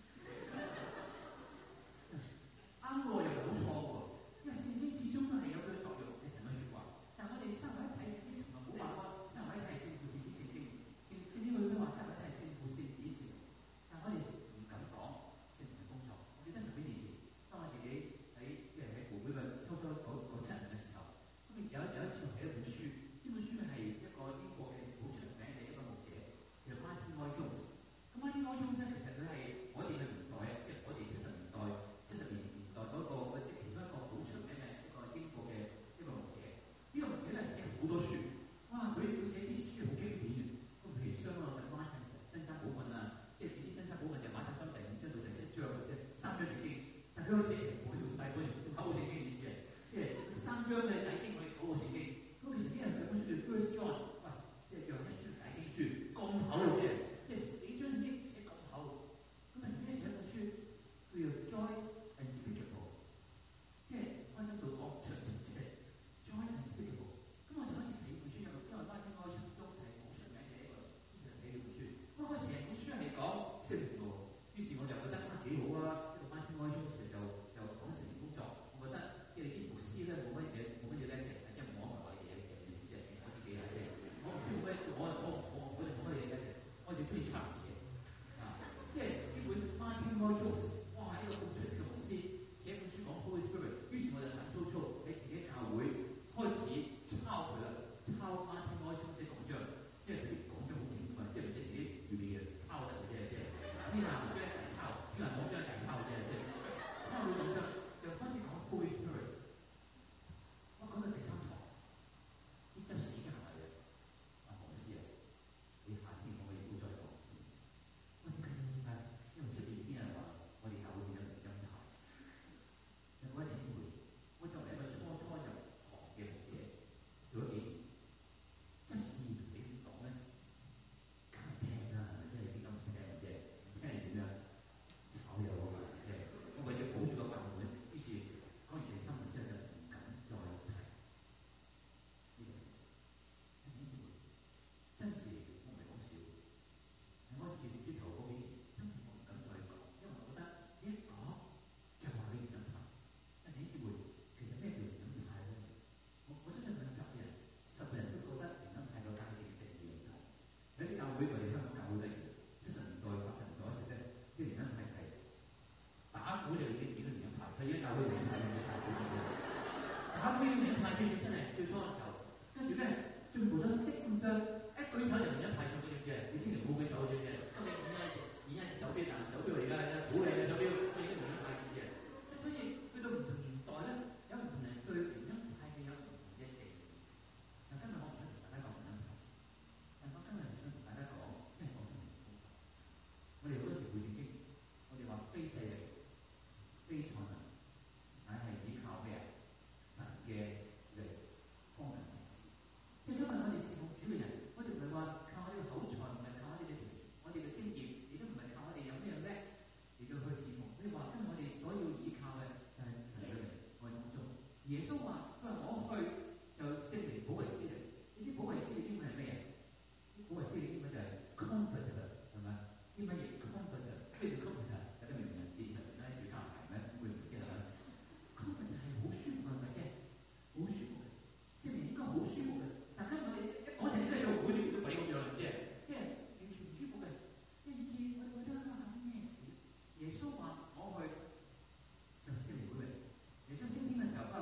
啱喎又冇錯喎，因為聖經始終都係有佢嘅作用嘅神嘅説話。但係我哋三位一體聖經從來冇話過三位一體係聖父、聖子、聖靈。聖聖經裏邊話三位一體係聖父、聖子、聖靈。但係我哋唔敢講聖靈嘅工作。我記得十幾年前，當我自己喺即係喺教會嘅初初嗰嗰七年嘅時候，咁有有一次我睇一本書，呢本書係一個英國嘅好出名嘅一個牧者，叫 Martin Lloyd-Jones。咁 Martin Lloyd-Jones 咧，其實佢係我哋嘅年代啊，即係我哋七十年代、七十年年代嗰個其中一個好出名嘅一個英國嘅一個牧者。呢個牧者咧寫好多書，哇！佢佢寫啲書好經典嘅，咁譬如《雙路嘅馬太登山寶訓》啊，即係點知登山寶訓就馬太福音第五章到第七章嘅三章聖經，但佢可以寫成本咁大本，考古聖經點嘅，即係三章嘅解經可以考古聖經。咁其實啲人有本書叫 First John， 喂，即係讓一書解經書咁厚嘅，即係幾章聖經寫咁厚，咁啊點解寫一本書叫做 Joy Unspeakable， 即係開心到講唔出，即係 Joy Unspeakable。咁我就開始睇呢本書，因為因為 Martin Lloyd-Jones係好出名嘅一個，於是就睇呢本書。咁我成本書係講聖靈喎，於是我就覺得啊幾好啊，呢個 Martin Lloyd-Jones就就講聖靈工作，我覺得即係你知牧師咧冇乜嘢冇乜嘢叻嘅，即係我唔係話你嘢嘅意思係我自己係即係我唔知冇乜我我我我哋冇乜嘢叻嘅，我就中意抄嘢啊！即係呢本 Martin Lloyd-Jones，哇！呢個咁出色嘅牧師寫本書講 Holy Spirit， 於是我就膽粗粗喺自己教會開始抄佢啦，抄 Martin Lloyd-Jones 嘅講章，因為佢啲講章好勁㗎嘛，即係唔使自己預備嘅，抄得嘅啫，即係天下無章一大抄，天下講章一大抄嘅啫，即係抄佢講章就開始講 Holy Spirit。我講到第三堂，呢周時間嚟嘅，阿黃師啊，你下次可唔可以唔好再講先？我點解點解？因為出邊啲人話我哋教會有靈音台，有各位弟兄姊妹，我作為一個初初入行嘅牧者，做咗幾年，真係同你點講咧？梗係聽啦，係咪真係啲咁聽嘅啫？聽係點樣？炒魷啊！即係我為咗保住個飯碗，於是講完第三輪之後就唔敢再提呢個。弟兄姊妹，真係我唔係講笑，喺我事業之頭嗰幾年，真係我唔敢再講，因為我覺得一講就話你靈音台。弟兄姊妹，其實咩叫靈音台咧？我我相信問十個人，十個人都覺得靈音台個界定定義唔同。有啲教會我哋香港教會例如七十年代、八十年代嗰時咧，啲靈音台係打鼓就已經變咗靈音台，佢已經教會靈音台嘅大鼓嘅。打鼓靈音台先真係最初嘅時候，跟住咧進步咗啲咁多，一舉手就靈音台上嗰啲嘅，你千祈唔好舉手嘅啫。咁你演一演一隻手錶，但係手錶嚟㗎，好靚嘅手錶，已經靈音台嘅。所以去到唔同年代咧，有唔同人對靈音台嘅有唔同嘅定義。嗱，今日我唔想同大家講靈音台，但我今日想同大家講，即係講聖靈工作。我哋好多時背聖經，我哋話非勢力、非才能，乃係依靠咩啊？神嘅力方能成事。即係因為我哋侍奉主嘅人，我哋唔係話靠我哋嘅口才，唔係靠我哋嘅我哋嘅經驗，亦都唔係靠我哋有咩叻嚟到去侍奉。你話今日我哋所要依靠嘅就係神嘅靈，我哋當中。耶穌話：佢話我去就聖靈保惠師嚟。你知保惠師嘅英文係咩啊？保惠師嘅英文就係 comforter， 係咪？英文譯 comforter， 咩叫 comforter？ 大家明唔明啊？二十年啦，最加埋咩？會唔記得啦 ？comforter 係好舒服嘅，係咪啫？好舒服嘅，聖靈應該好舒服嘅。但係我哋一講成呢個就好似都鬼咁樣，即係即係完全唔舒服嘅。即係以至我哋覺得啊，咩事？耶穌話我去就聖靈會嚟。耶穌升天嘅時候，當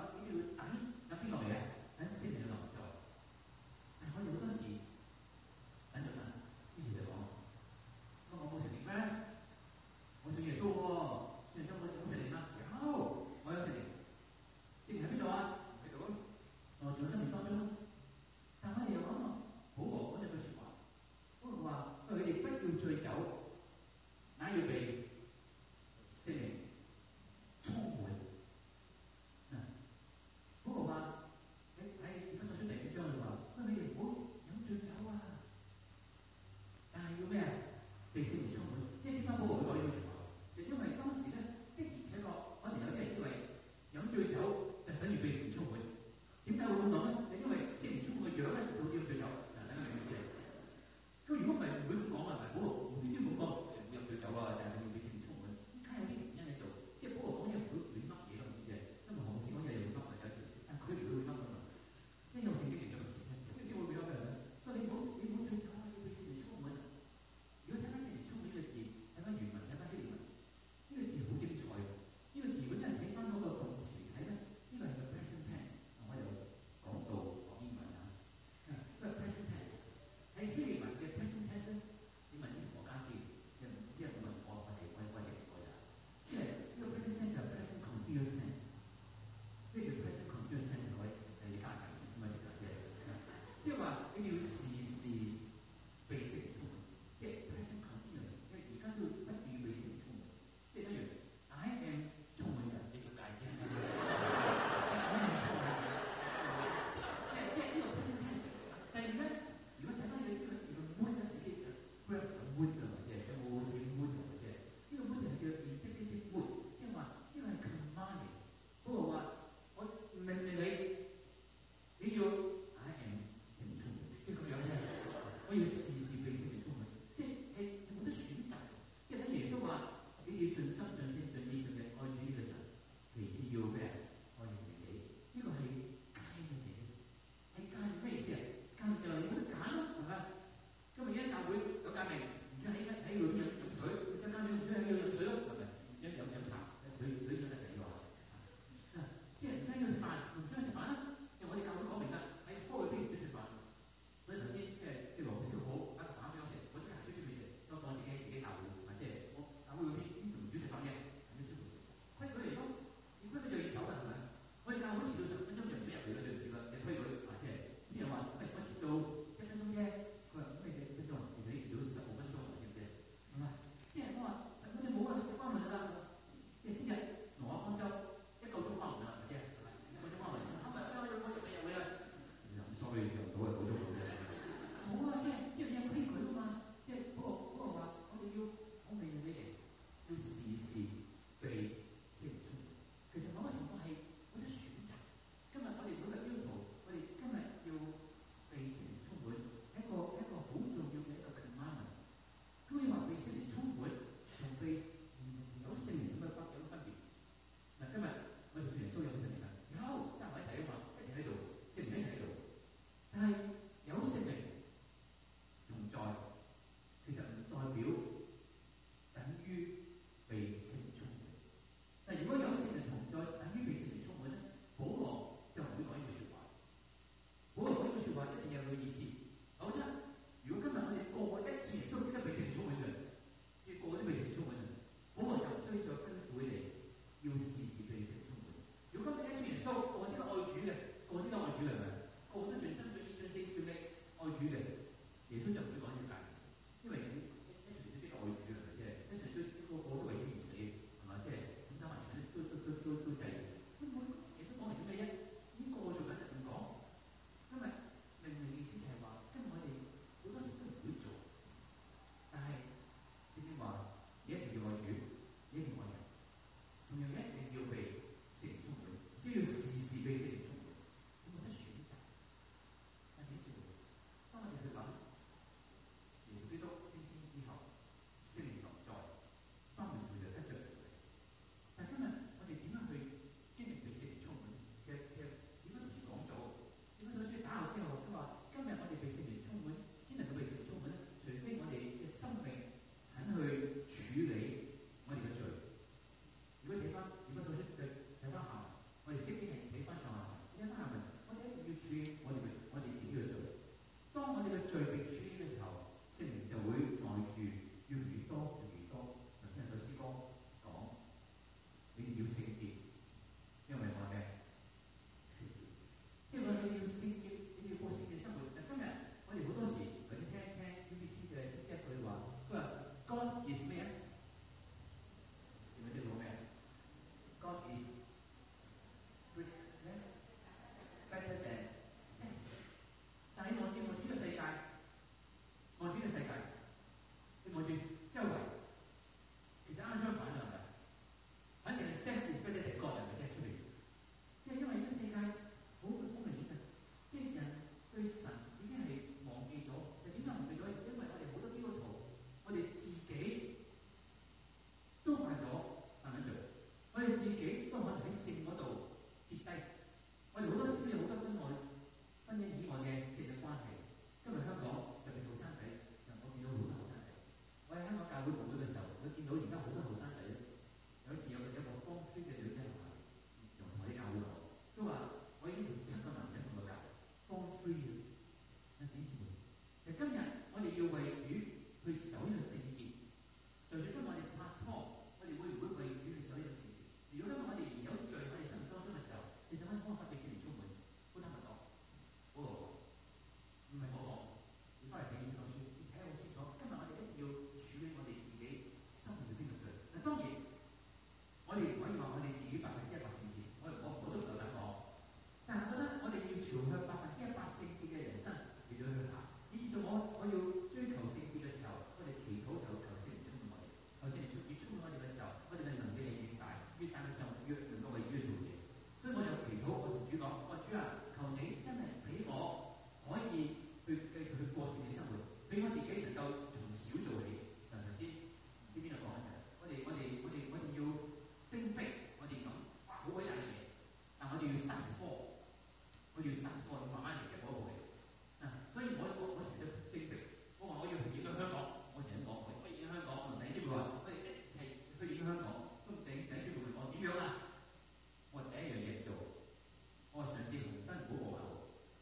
要 start small， 我要 start small， 慢慢嚟嘅嗰個嚟。嗱，所以我我我成日都經歷，我話我要影響香港，我成日講我影響香港，我第一機會話我哋一齊去影響香港，咁第第一機會問我點樣啊？我話第一樣嘢做，我話嘗試紅燈唔好過馬路。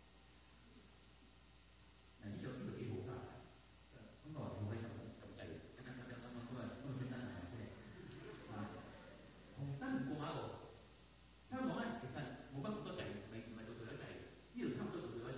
嗱呢度呢度幾好㗎，咁我話好閪咁咁滯，咁咁咁咁咁咁啊咁啊專登係即係啊紅燈唔過馬路。香港咧其實冇乜咁多掣，唔係唔係到到一掣，呢度差唔多到到一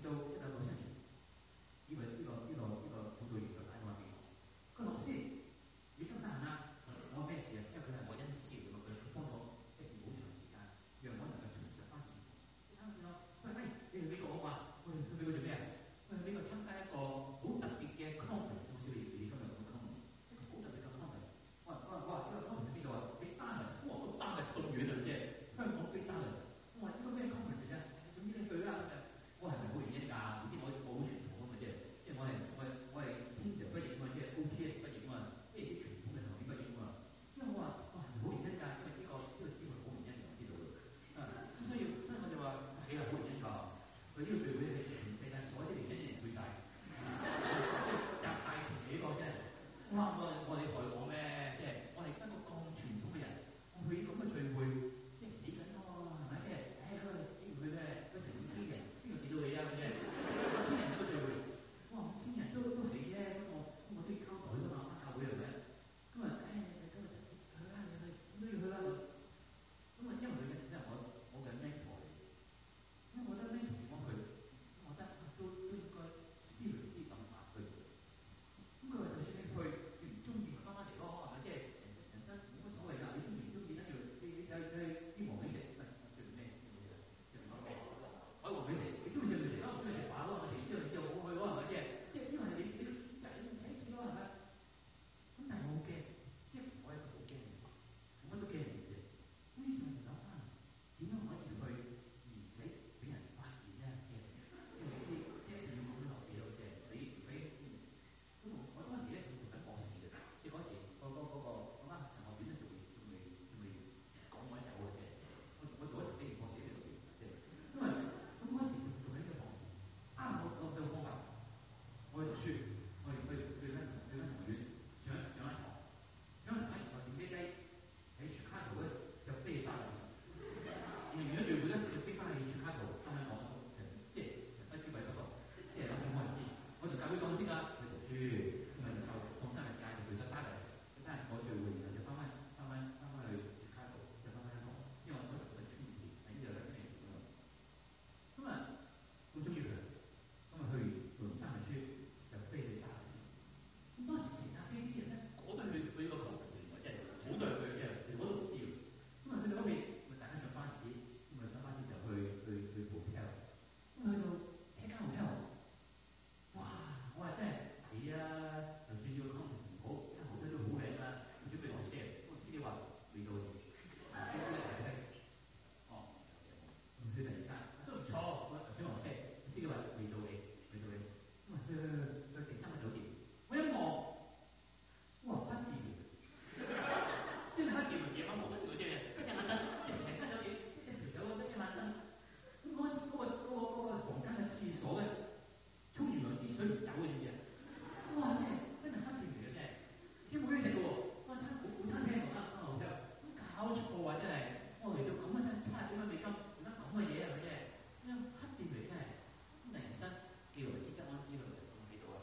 到一九九七年，呢、個呢、個呢、個呢、個輔導員就打電話俾我，佢話老師，你得唔得閒啊？我話咩事啊？因為佢係我恩師嚟㗎嘛，佢幫咗一段好長時間，讓我能夠重拾翻事。你睇下佢話，喂喂，你去美國啊嘛？喂，去美國做咩啊？喂，去美國參加一個好特別嘅 conference，好似你你今日講嘅 conference，一個好特別嘅 conference。我話我話我話呢個 conference 喺邊度啊？喺 Dallas，我話嗰 Dallas 咁遠啊，即係香港飛 Dallas。我話呢個咩 conference 啫？總之你去啦。我係咪好原因㗎？唔知我我好傳統啊嘛，即係即係我係我係我係天人畢業啊嘛，即係 O T S 畢業啊嘛，即係啲傳統嘅頭面畢業啊嘛。因為我話哇係咪好原因㗎？因為呢個呢個知道好原因嘅，我知道啊。咁所以所以我就話係啊好原因㗎。佢呢個聚會係全世界所有啲原因人去晒，即係集大成嘅呢個真係。哇！我我哋害我咩？即係我係一個咁傳統嘅人，我去咁嘅聚會，即係死緊咯，係咪？即係唉嗰個死唔去咩？嗰成五千人。邊個見到你啊？即係五千人一個聚會，哇！五千人都都係啫，咁我咁我都要交代㗎嘛，返教會係咪？咁啊，唉，你你今日去啦，你去咁都要去啦。咁啊，因為佢因為我我嘅 mentor 嚟，因為我覺得 mentor 點講佢，我覺得都都應該 serious 啲咁答佢。咁佢話就算你去，你唔中意咪翻返嚟咯，係咪？即係人生人生冇乜所謂㗎，你中意唔中意咧，要你你就去啲黃美食，唔係叫咩咩美食啊？即係講咩？海黃美食，你中意食咪食咯，唔中意食飽咯，食完之後你又冇去咯，係咪？即係即係呢個係你自己選擇，你睇次咯，係咪？咁但係我好驚，即係我係一個好驚嘅人，我乜都驚嘅啫。咁於是我就諗啊，點樣可以去而唔使俾人發現咧？即係即係你知，即係一定要講落地咯，即係你俾咁我我嗰時咧仲讀緊博士嘅，即係嗰時嗰嗰嗰個嗰間神學院咧仲未仲未仲未講我走嘅啫。我我做咗十幾年博士喺度嘅，即係因為咁嗰時做緊嘅博士，啊我我有方法，我去讀書，我去去去間神去間神學院上上一堂，上一堂咧我靜雞雞喺雪卡圖咧就飛去巴勒斯，完完咗聚會咧就飛翻去雪卡圖翻香港，成即係成不知為不覺，即係諗住冇人知，我就教佢講啲㗎去讀書，咁咪就放生日假就去咗巴勒斯，去巴勒斯我聚會，然後就翻翻翻翻翻翻去雪卡圖，就翻翻香港，因為嗰時我係穿字，喺呢度咧穿字㗎嘛。咁啊，好中意佢，咁啊去讀完三文書就飛去巴勒斯。咁當時乘架飛啲人咧，我都去去個 conference 嚟，即係好多人去嘅，我都唔知。咁啊去到嗰邊，咪大家上巴士，咁啊上巴士就去去去 hotel。咁去到睇間 hotel，哇！我話真係抵啊！就算要 conference 唔好，間 hotel 都好靚啦。咁準備落車，我司機話未到，飛飛嚟睇。哦，唔去第二間都唔錯，我想落車，司機話未到你，未到你。咁啊去去第三個酒店，我一望，哇黑店嚟嘅，真係黑店嚟，夜晚冇燈嘅啫，一隻眼燈，一成間酒店一條友得一眼燈。咁嗰嗰個嗰個嗰個房間嘅廁所咧，沖完涼啲水唔走嘅啫，哇！真係真係黑店嚟嘅真係，即係冇嘢食嘅喎，哇！餐好好餐廳嚟㗎，間 hotel，咁搞錯啊真係，我嚟到咁啊真係七十幾蚊美金，做乜咁嘅嘢係咪啫？因為黑店嚟真係，咁人生既來之則安之咯，咁喺度啊。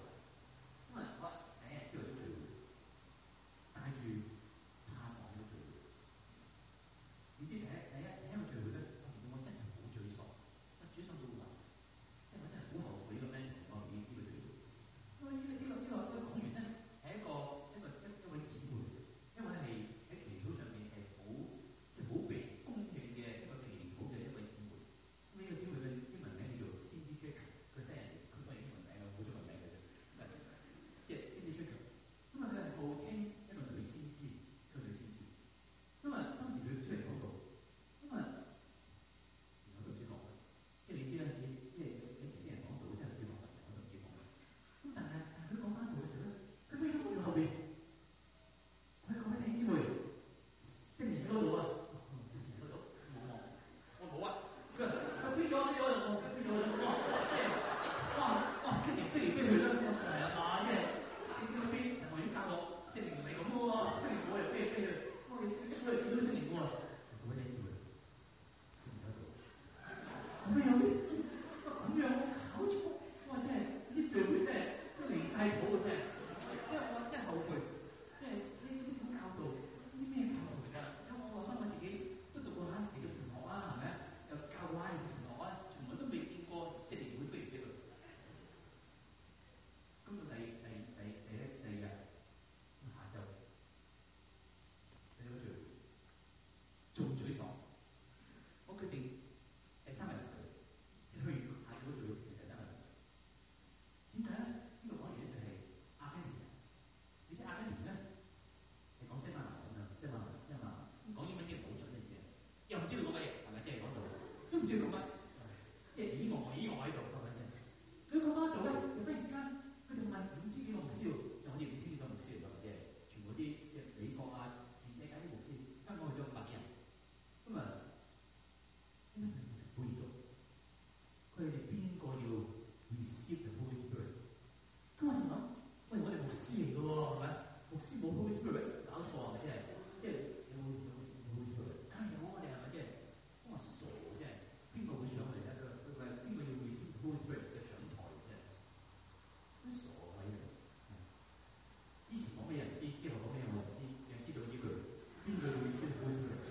喺度，係咪先？佢講翻做咧，佢忽然之間，佢就問五千幾個牧師喎，就好似五千幾個牧師嚟㗎，即係全部啲即係美國啊、全世界啲牧師，香港去咗五百幾人，咁啊，點解佢哋好嚴肅？佢哋邊個要 receive the Holy Spirit？咁我就諗，喂，我哋牧師嚟㗎喎，係咪？牧師冇 Holy Spirit，搞錯係咪？即係即係有冇有冇 Holy Spirit？梗係有我哋係咪？即係我話傻嘅，即係邊個會上嚟咧？佢佢話邊個要 receive the Holy Spirit 嘅上台嘅？都傻鬼嘅。之前講咩人知，之後講咩我唔知，淨係知道呢句邊個要 receive the Holy Spirit？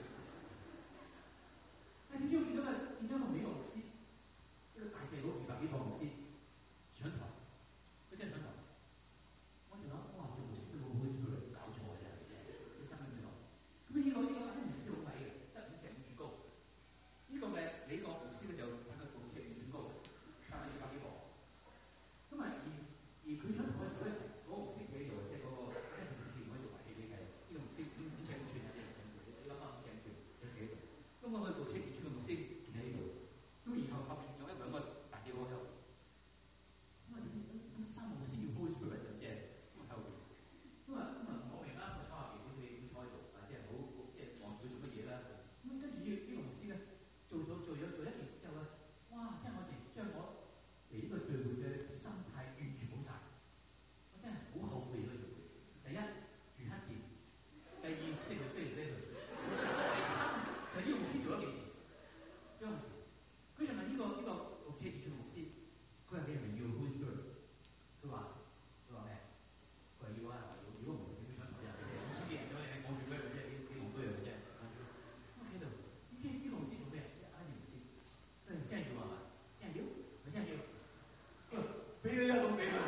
誒點知我見到嘅見到個美國牧師，一個大隻佬二百幾個牧師上台，佢真係上台。我就諗，哇！做牧師都冇 Holy Spirit，搞錯嘅啫，你真係唔知道。咁呢個呢個啲牧師好矮嘅，得五尺五寸高。呢個嘅美國牧師咧就大概六尺五寸高，差唔多二百幾個。咁啊，而而佢上台嘅時候咧，嗰個牧師企喺度，即係嗰個一條線可以做埋起你睇。呢個牧師五五尺五寸啊，即係你諗下五尺五寸，佢企喺度。咁我去六尺五寸嘅牧師企喺度。咁然後後邊仲有兩個大隻佬喺度。咁啊點？咁三個牧師要 Holy Spirit 嘅，即係咁喺後邊。咁啊咁啊，我明啦，我坐下邊好似咁坐喺度，啊即係好即係望住佢做乜嘢啦。咁跟住呢呢個牧師咧做咗做咗做一件事之後咧，哇！真係我直將我嚟呢個聚會嘅心態完全冇晒。我真係好後悔呢個聚會。第一住黑店，第二識佢飛嚟飛去，第三就係呢個牧師做一件事，做一件事。佢就問呢個呢個六尺二寸牧師，佢話你係咪要 Holy Spirit？佢話佢話咩？佢話要啊，話要。如果唔係點會上台啊？五千幾人咗，你望住佢嚟啫，幾幾戇居嘅啫。咁喺度，咁呢呢個牧師做咩？啱啲牧師，佢真係要啊嘛，真係要，佢真係要。佢話俾你啊，咁俾佢。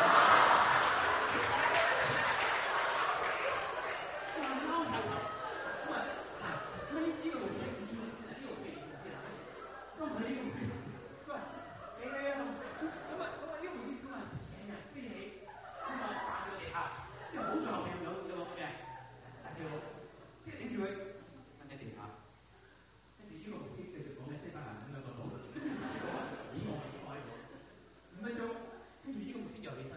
哇！貓頭頭，咁啊嗱，咁呢呢個牧師唔算牧師啦，呢個牧師唔知啦。都唔係呢個牧師，佢話俾你啊，咁啊咁啊呢個牧師咁啊成日飛起，咁啊打咗地下，因為好在後邊有有個咩大隻佬，即係拎住佢瞓喺地下。跟住呢個牧師繼續講緊西班牙咁樣個佬，咦我係我喺度五分鐘，跟住呢個牧師又嚟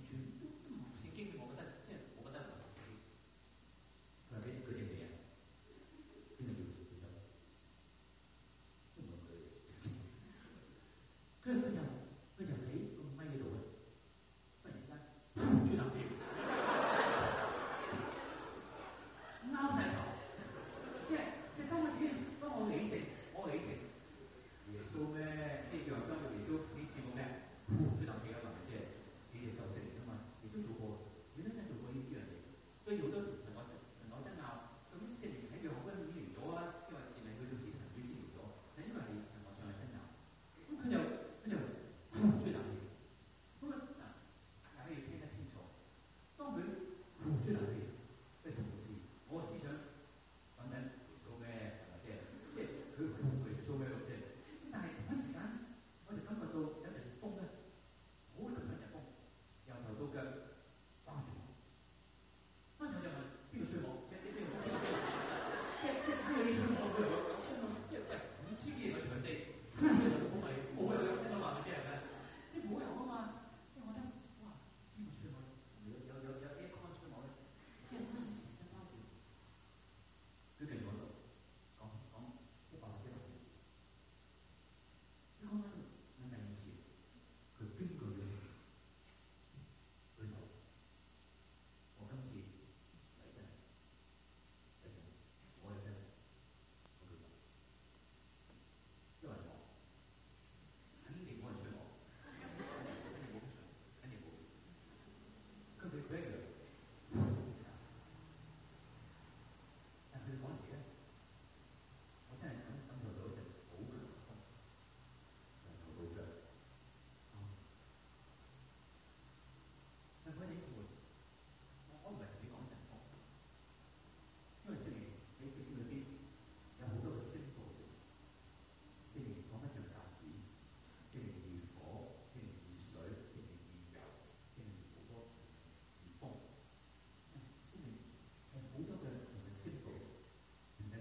全都都唔符聖經，我覺得即係我覺得唔符聖經。佢話俾佢哋未啊？邊個要其實？都唔係佢哋。跟住佢就佢就喺個咪度咧，忽然之間轉冷氣，拗晒頭。即係即係當我自己當我理性，我理性耶穌咩？即係叫人將個耶穌呢次個咩？轉冷氣啊嘛，即係你哋受聖靈啊嘛，耶穌做過，耶穌真係做過呢呢樣嘢。所以好多時神我神我爭拗，究竟聖靈喺約翰福音已經嚟咗啊，因為定係去到使徒行傳先嚟咗？但因為係神學上係爭拗，咁佢就佢就轉冷氣。咁啊嗱，大家要聽得清楚，當佢轉冷氣嘅同時，我嘅思想講緊耶穌咩？係咪即係即係佢呼耶穌咩？即係，但係同一時間，我就感覺到有陣風咧，好強一陣風，由頭到腳包住我。嗰時我就問邊個吹我？即係邊個？即係即係邊個吹我？佢話有風啊！即係喂，五千幾人嘅場地，吹嘅就風咪冇人有風啊嘛？咪即係咩？即係冇人啊嘛！即係我真哇，邊個吹我？有有有有 aircon 吹我咧？即係嗰陣時真包住。佢繼續講講講一百一百字。你講緊兩第二次，佢邊個要食？舉手。我今次嚟真，嚟真，我嚟真，我舉手。因為我肯定冇人吹我，肯定冇人吹，肯定冇。佢佢佢一樣。但佢嗰時咧，我真係感感受到一陣好強嘅風，由頭到腳包住。但嗰陣時我我唔係同你講陣風，因為聖靈喺聖經裏邊有好多嘅 symbols，聖靈講緊條架子，聖靈如火，聖靈如水，聖靈如油，聖靈好多如風。聖靈係好多嘅唔同嘅 symbols。同埋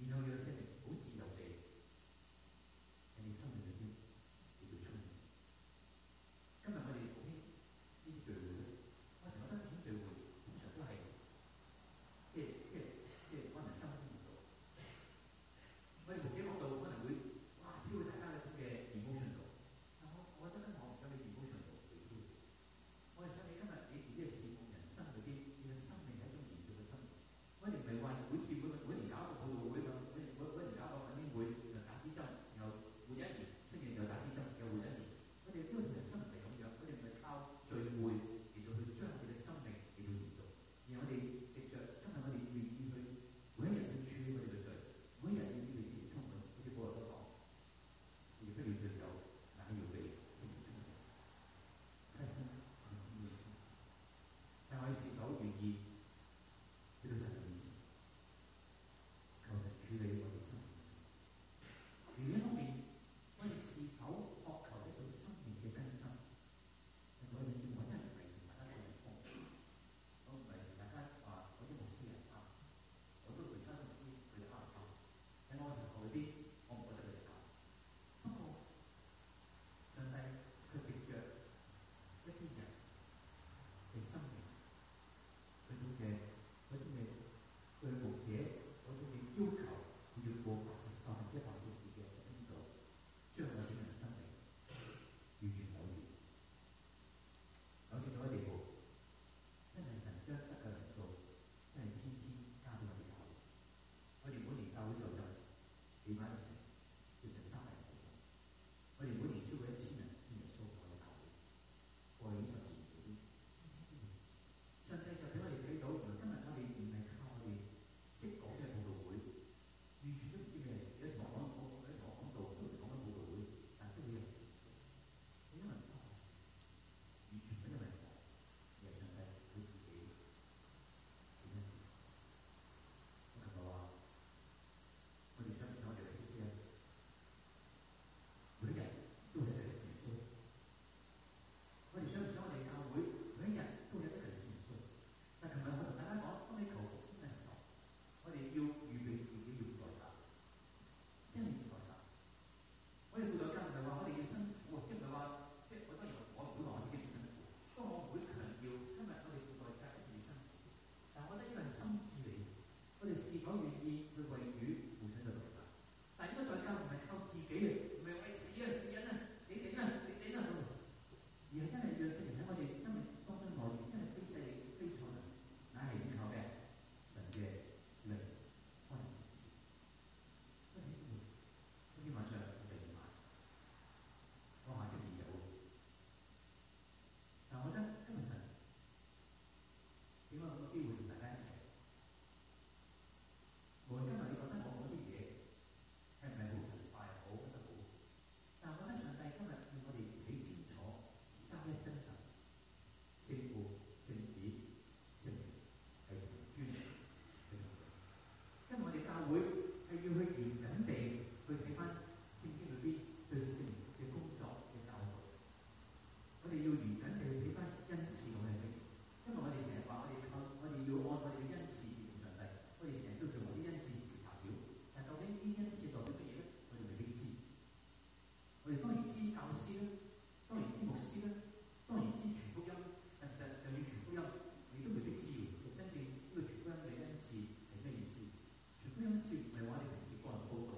然後讓聖靈好自由地喺你生命裏邊嚟到充滿。今日我哋復興呢啲聚會咧，我成日覺得復興聚會通常都係即係即係即係可能三分鐘唔到。我哋牧者講到可能會哇挑大家嗰種嘅 emotion 度，但我我覺得咧，我唔想你 emotion 度嚟挑。我係想你今日你自己嘅侍奉人生裏邊，你嘅生命係一種延續嘅生命。我哋唔係話每次每每年搞一個佈道會嘛，每每每年搞一個奮興會，又打支針，又活一年，出年又打支針，又活一年。我哋呢個人生唔係咁樣，我哋唔係靠聚會嚟到去將我哋嘅生命嚟到延續，而我哋藉着今日我哋願意去每一日去處理我哋嘅罪，每一日要俾聖靈充滿，好似保羅所講，如不了醉酒，乃要被聖靈充滿。Present continuous tense。但我哋是否願意去到神嘅面前，求神處理我哋生命中？另一方面，我哋是否渴求一種生命嘅更新？我哋我真係唔係同大家講人方，我唔係同大家話嗰啲牧師人啱，我都而家都唔知佢哋啱唔啱。喺我嘅神學裏邊，我唔覺得佢哋啱。不過上帝佢藉着一啲人嘅生命，嗰種嘅嗰種嘅對牧者嗰種嘅要求，佢要過百成百分之一百聖潔嘅邊度，將我哋嘅生命完全扭轉，扭轉到一地步，真係神將得嘅人數真係天天加俾我哋教會。我哋每年教會受任幾萬人，接近三萬人受任。我哋每年超過一千人先嚟蘇我哋教會。過去呢十年裏邊，上帝就俾我哋睇到，原來今日我哋唔係靠我哋識講嘅佈道會，完全都唔知咩嚟。有時我講我有時我講道都唔講緊佈道會，但都會有人傳福音。因為唔關我事，完全唔係因為我，而係上帝佢自己點樣。我琴日話，我哋想唔想我哋嘅 C C F 每一日都係一個人傳福音？我哋想唔想我哋教會每一日都有一個人傳福音？但琴日我同大家講，當你求復興嘅時候，我哋要預備自己要付代價，真係要付代價。我哋付代價唔係話我哋要辛苦啊，即係唔係話即係我當然我唔會話我自己唔辛苦，不過我唔會強調今日我哋付代價一定要辛苦。但係我覺得呢個係心志嚟，我哋是否願意去為主付出咗代價？但係呢個代價唔係靠自己嘅，唔係為死啊死人啊死頂啊死頂啊，而係真係讓聖靈喺我哋生命當中內住，真係非勢力非才能，乃係依靠嘅神嘅靈方能成事。今日今天晚上我第二晚，我下星期走，但我覺得今日神點解咁多機會同大家一齊？無論今日你覺得我講啲嘢係唔係好神化又好，覺得好，但我覺得上帝今日要我哋睇清楚三一真神，聖父、聖子、聖靈係同尊嘅。今日我哋教會係要去嚴謹地去睇翻聖經裏邊對聖靈嘅工作嘅教導，我哋要嚴謹地去睇翻恩賜我哋係乜嘢。因為我哋成日話我哋靠我哋要按我哋嘅恩賜侍奉上帝，我哋成日都做埋啲恩賜調查表，但究竟呢啲恩賜代表乜嘢咧？我哋未必知。我哋當然知教師啦，當然知牧師啦，當然知傳福音，但其實就要傳福音，你都未必知喎。真正呢個傳福音嘅恩賜係咩意思？傳福音恩賜唔係話你平時個人報告，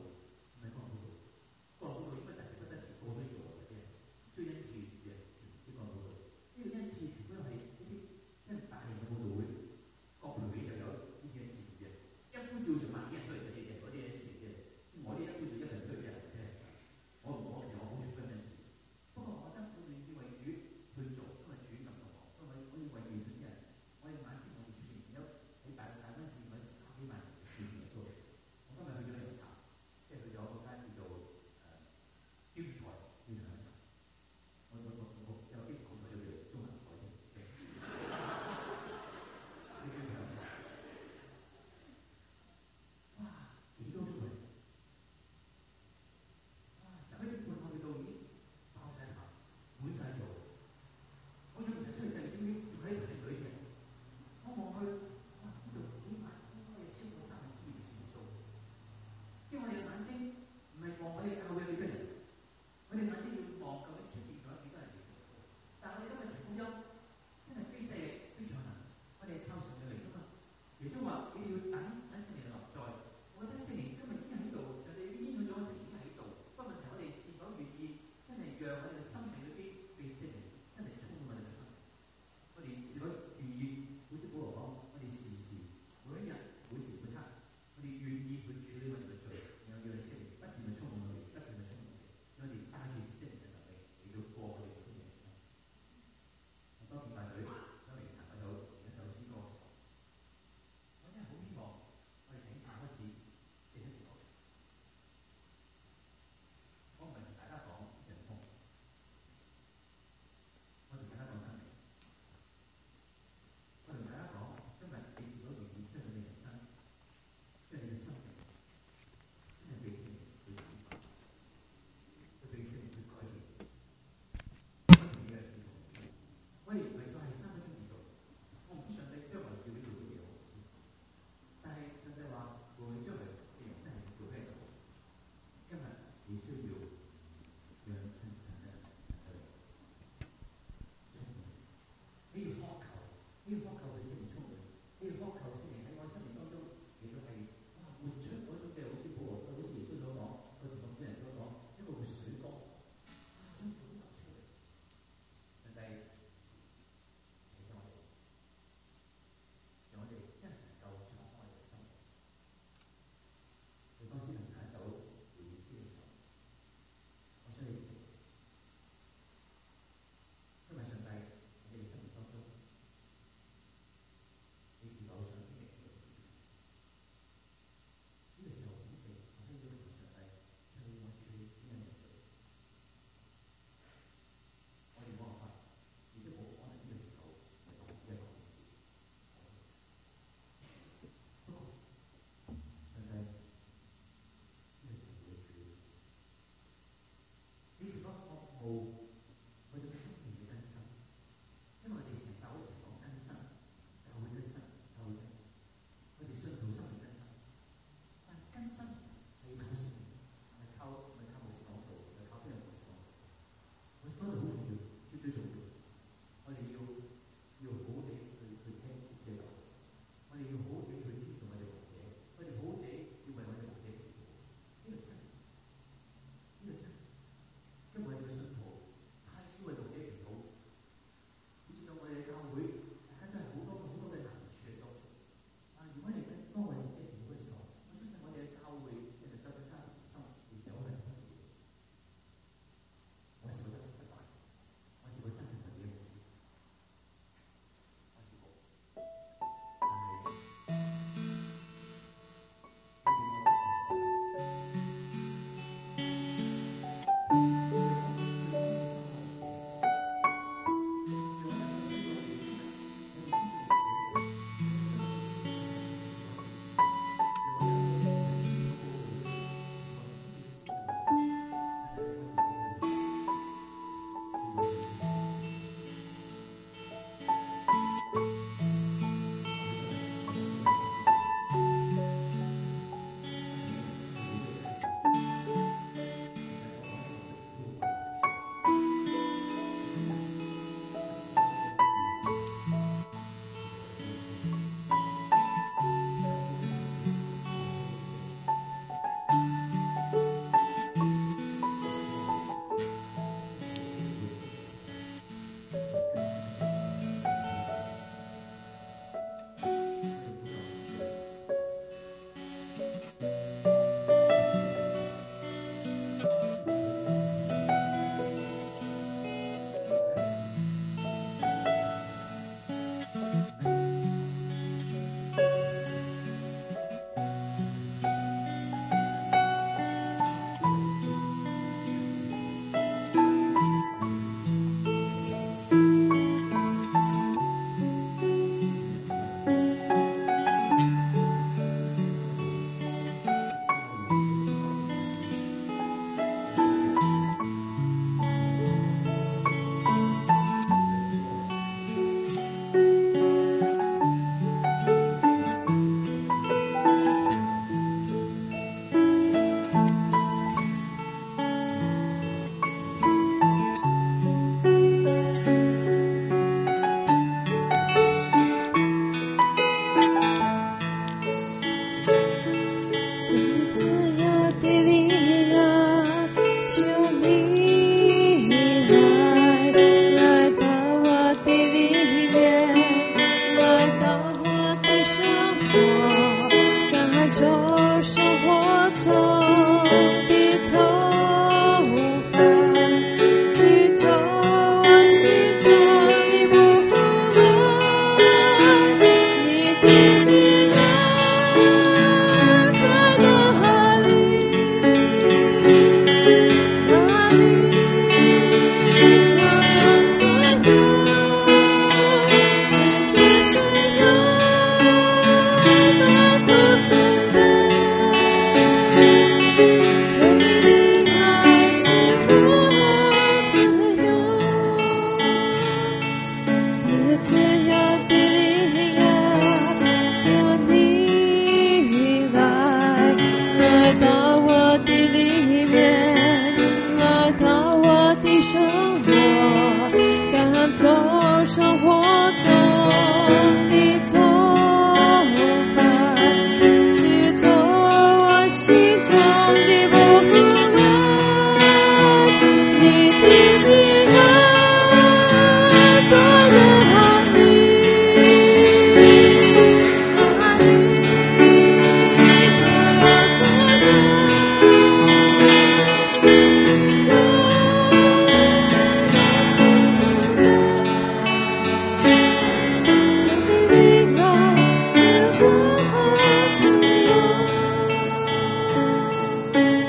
自我自由。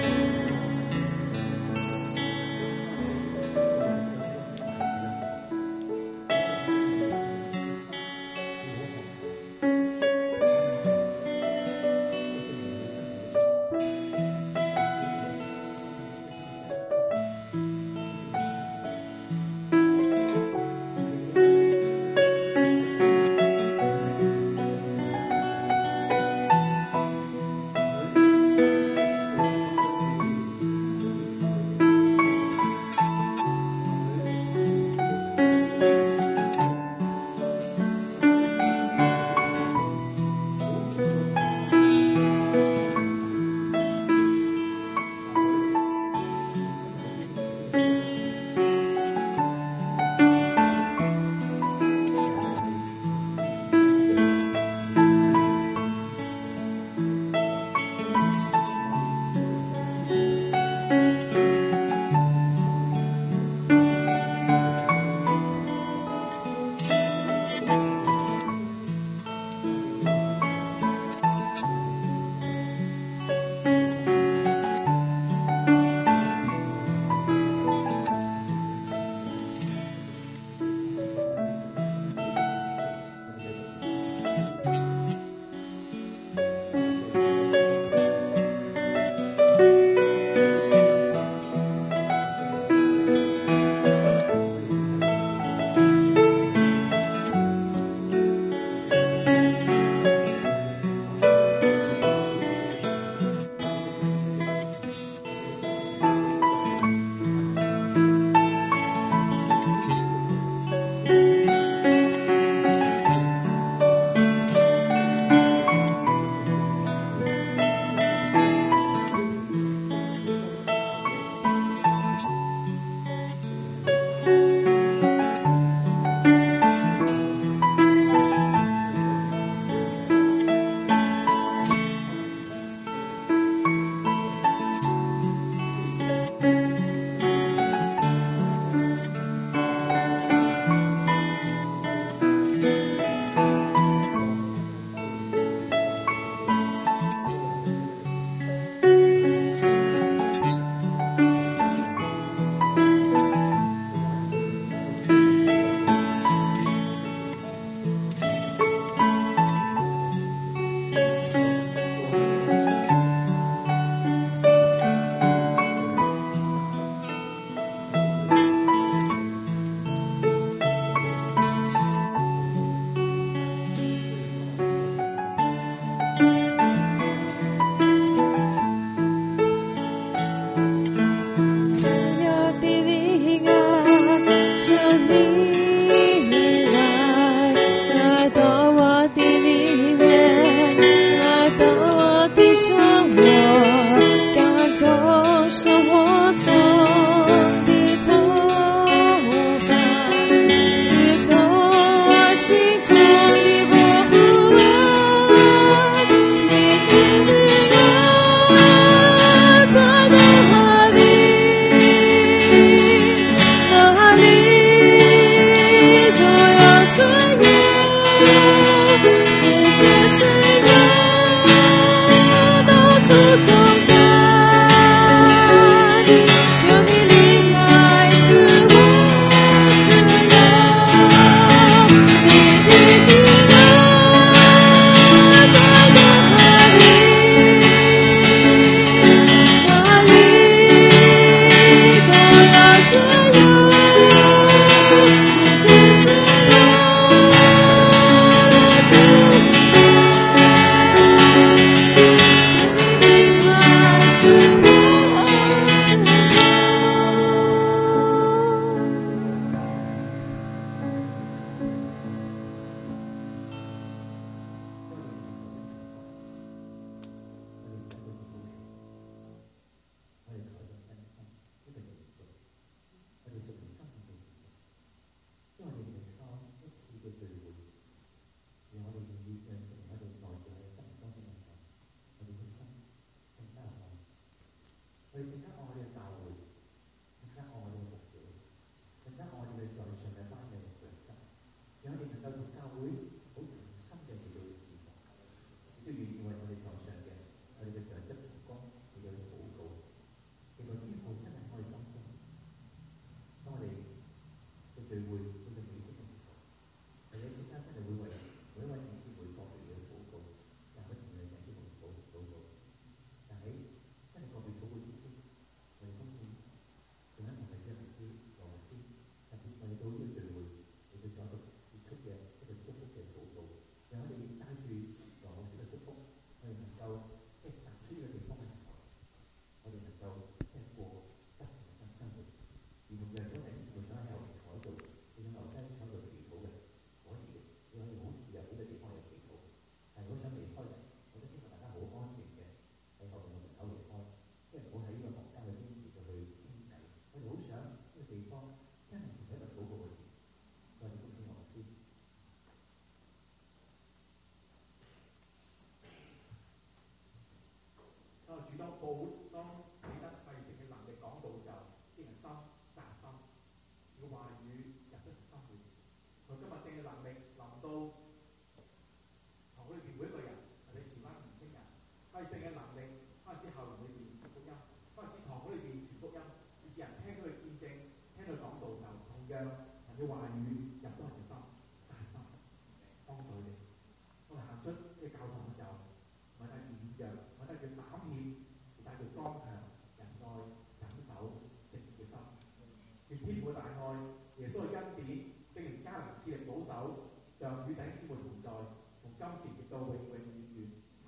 主當保當彼得費城嘅能力講道嘅時候，啲人心扎心，個話語入咗人心裏邊。佢今日聖嘅能力臨到堂裏邊每一個人，係你前班年青人，費城嘅能力開始後園裏邊傳福音，開始堂裏邊傳福音，以致人聽到佢見證，聽到佢講道嘅時候，同樣神嘅話語入到人嘅心，扎心，幫助佢哋。我哋行出呢個教堂嘅時候，唔係帶住軟弱，唔係帶住膽怯，而帶住剛強、仁愛、忍手、誠意嘅心。願天父嘅大愛、耶穌嘅恩典、聖靈加能賜力保守，上與弟兄姊妹同在，從今時直到永永遠遠。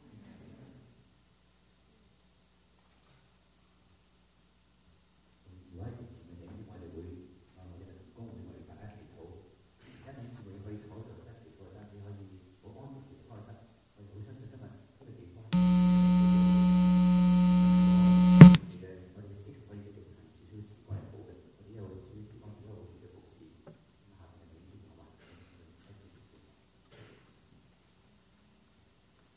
如果喺完全嘅景點，我哋會啊，我哋嘅同工會為大家祈禱。一弟兄姊妹可以坐喺度得祈禱得，你可以好安靜地開得。我哋好相信今日呢個地方，我哋嘅我哋嘅先可以繼續行少少時光係好嘅，我哋有少少時光亦都好好嘅服侍。咁下面嘅弟兄姊妹話，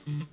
誒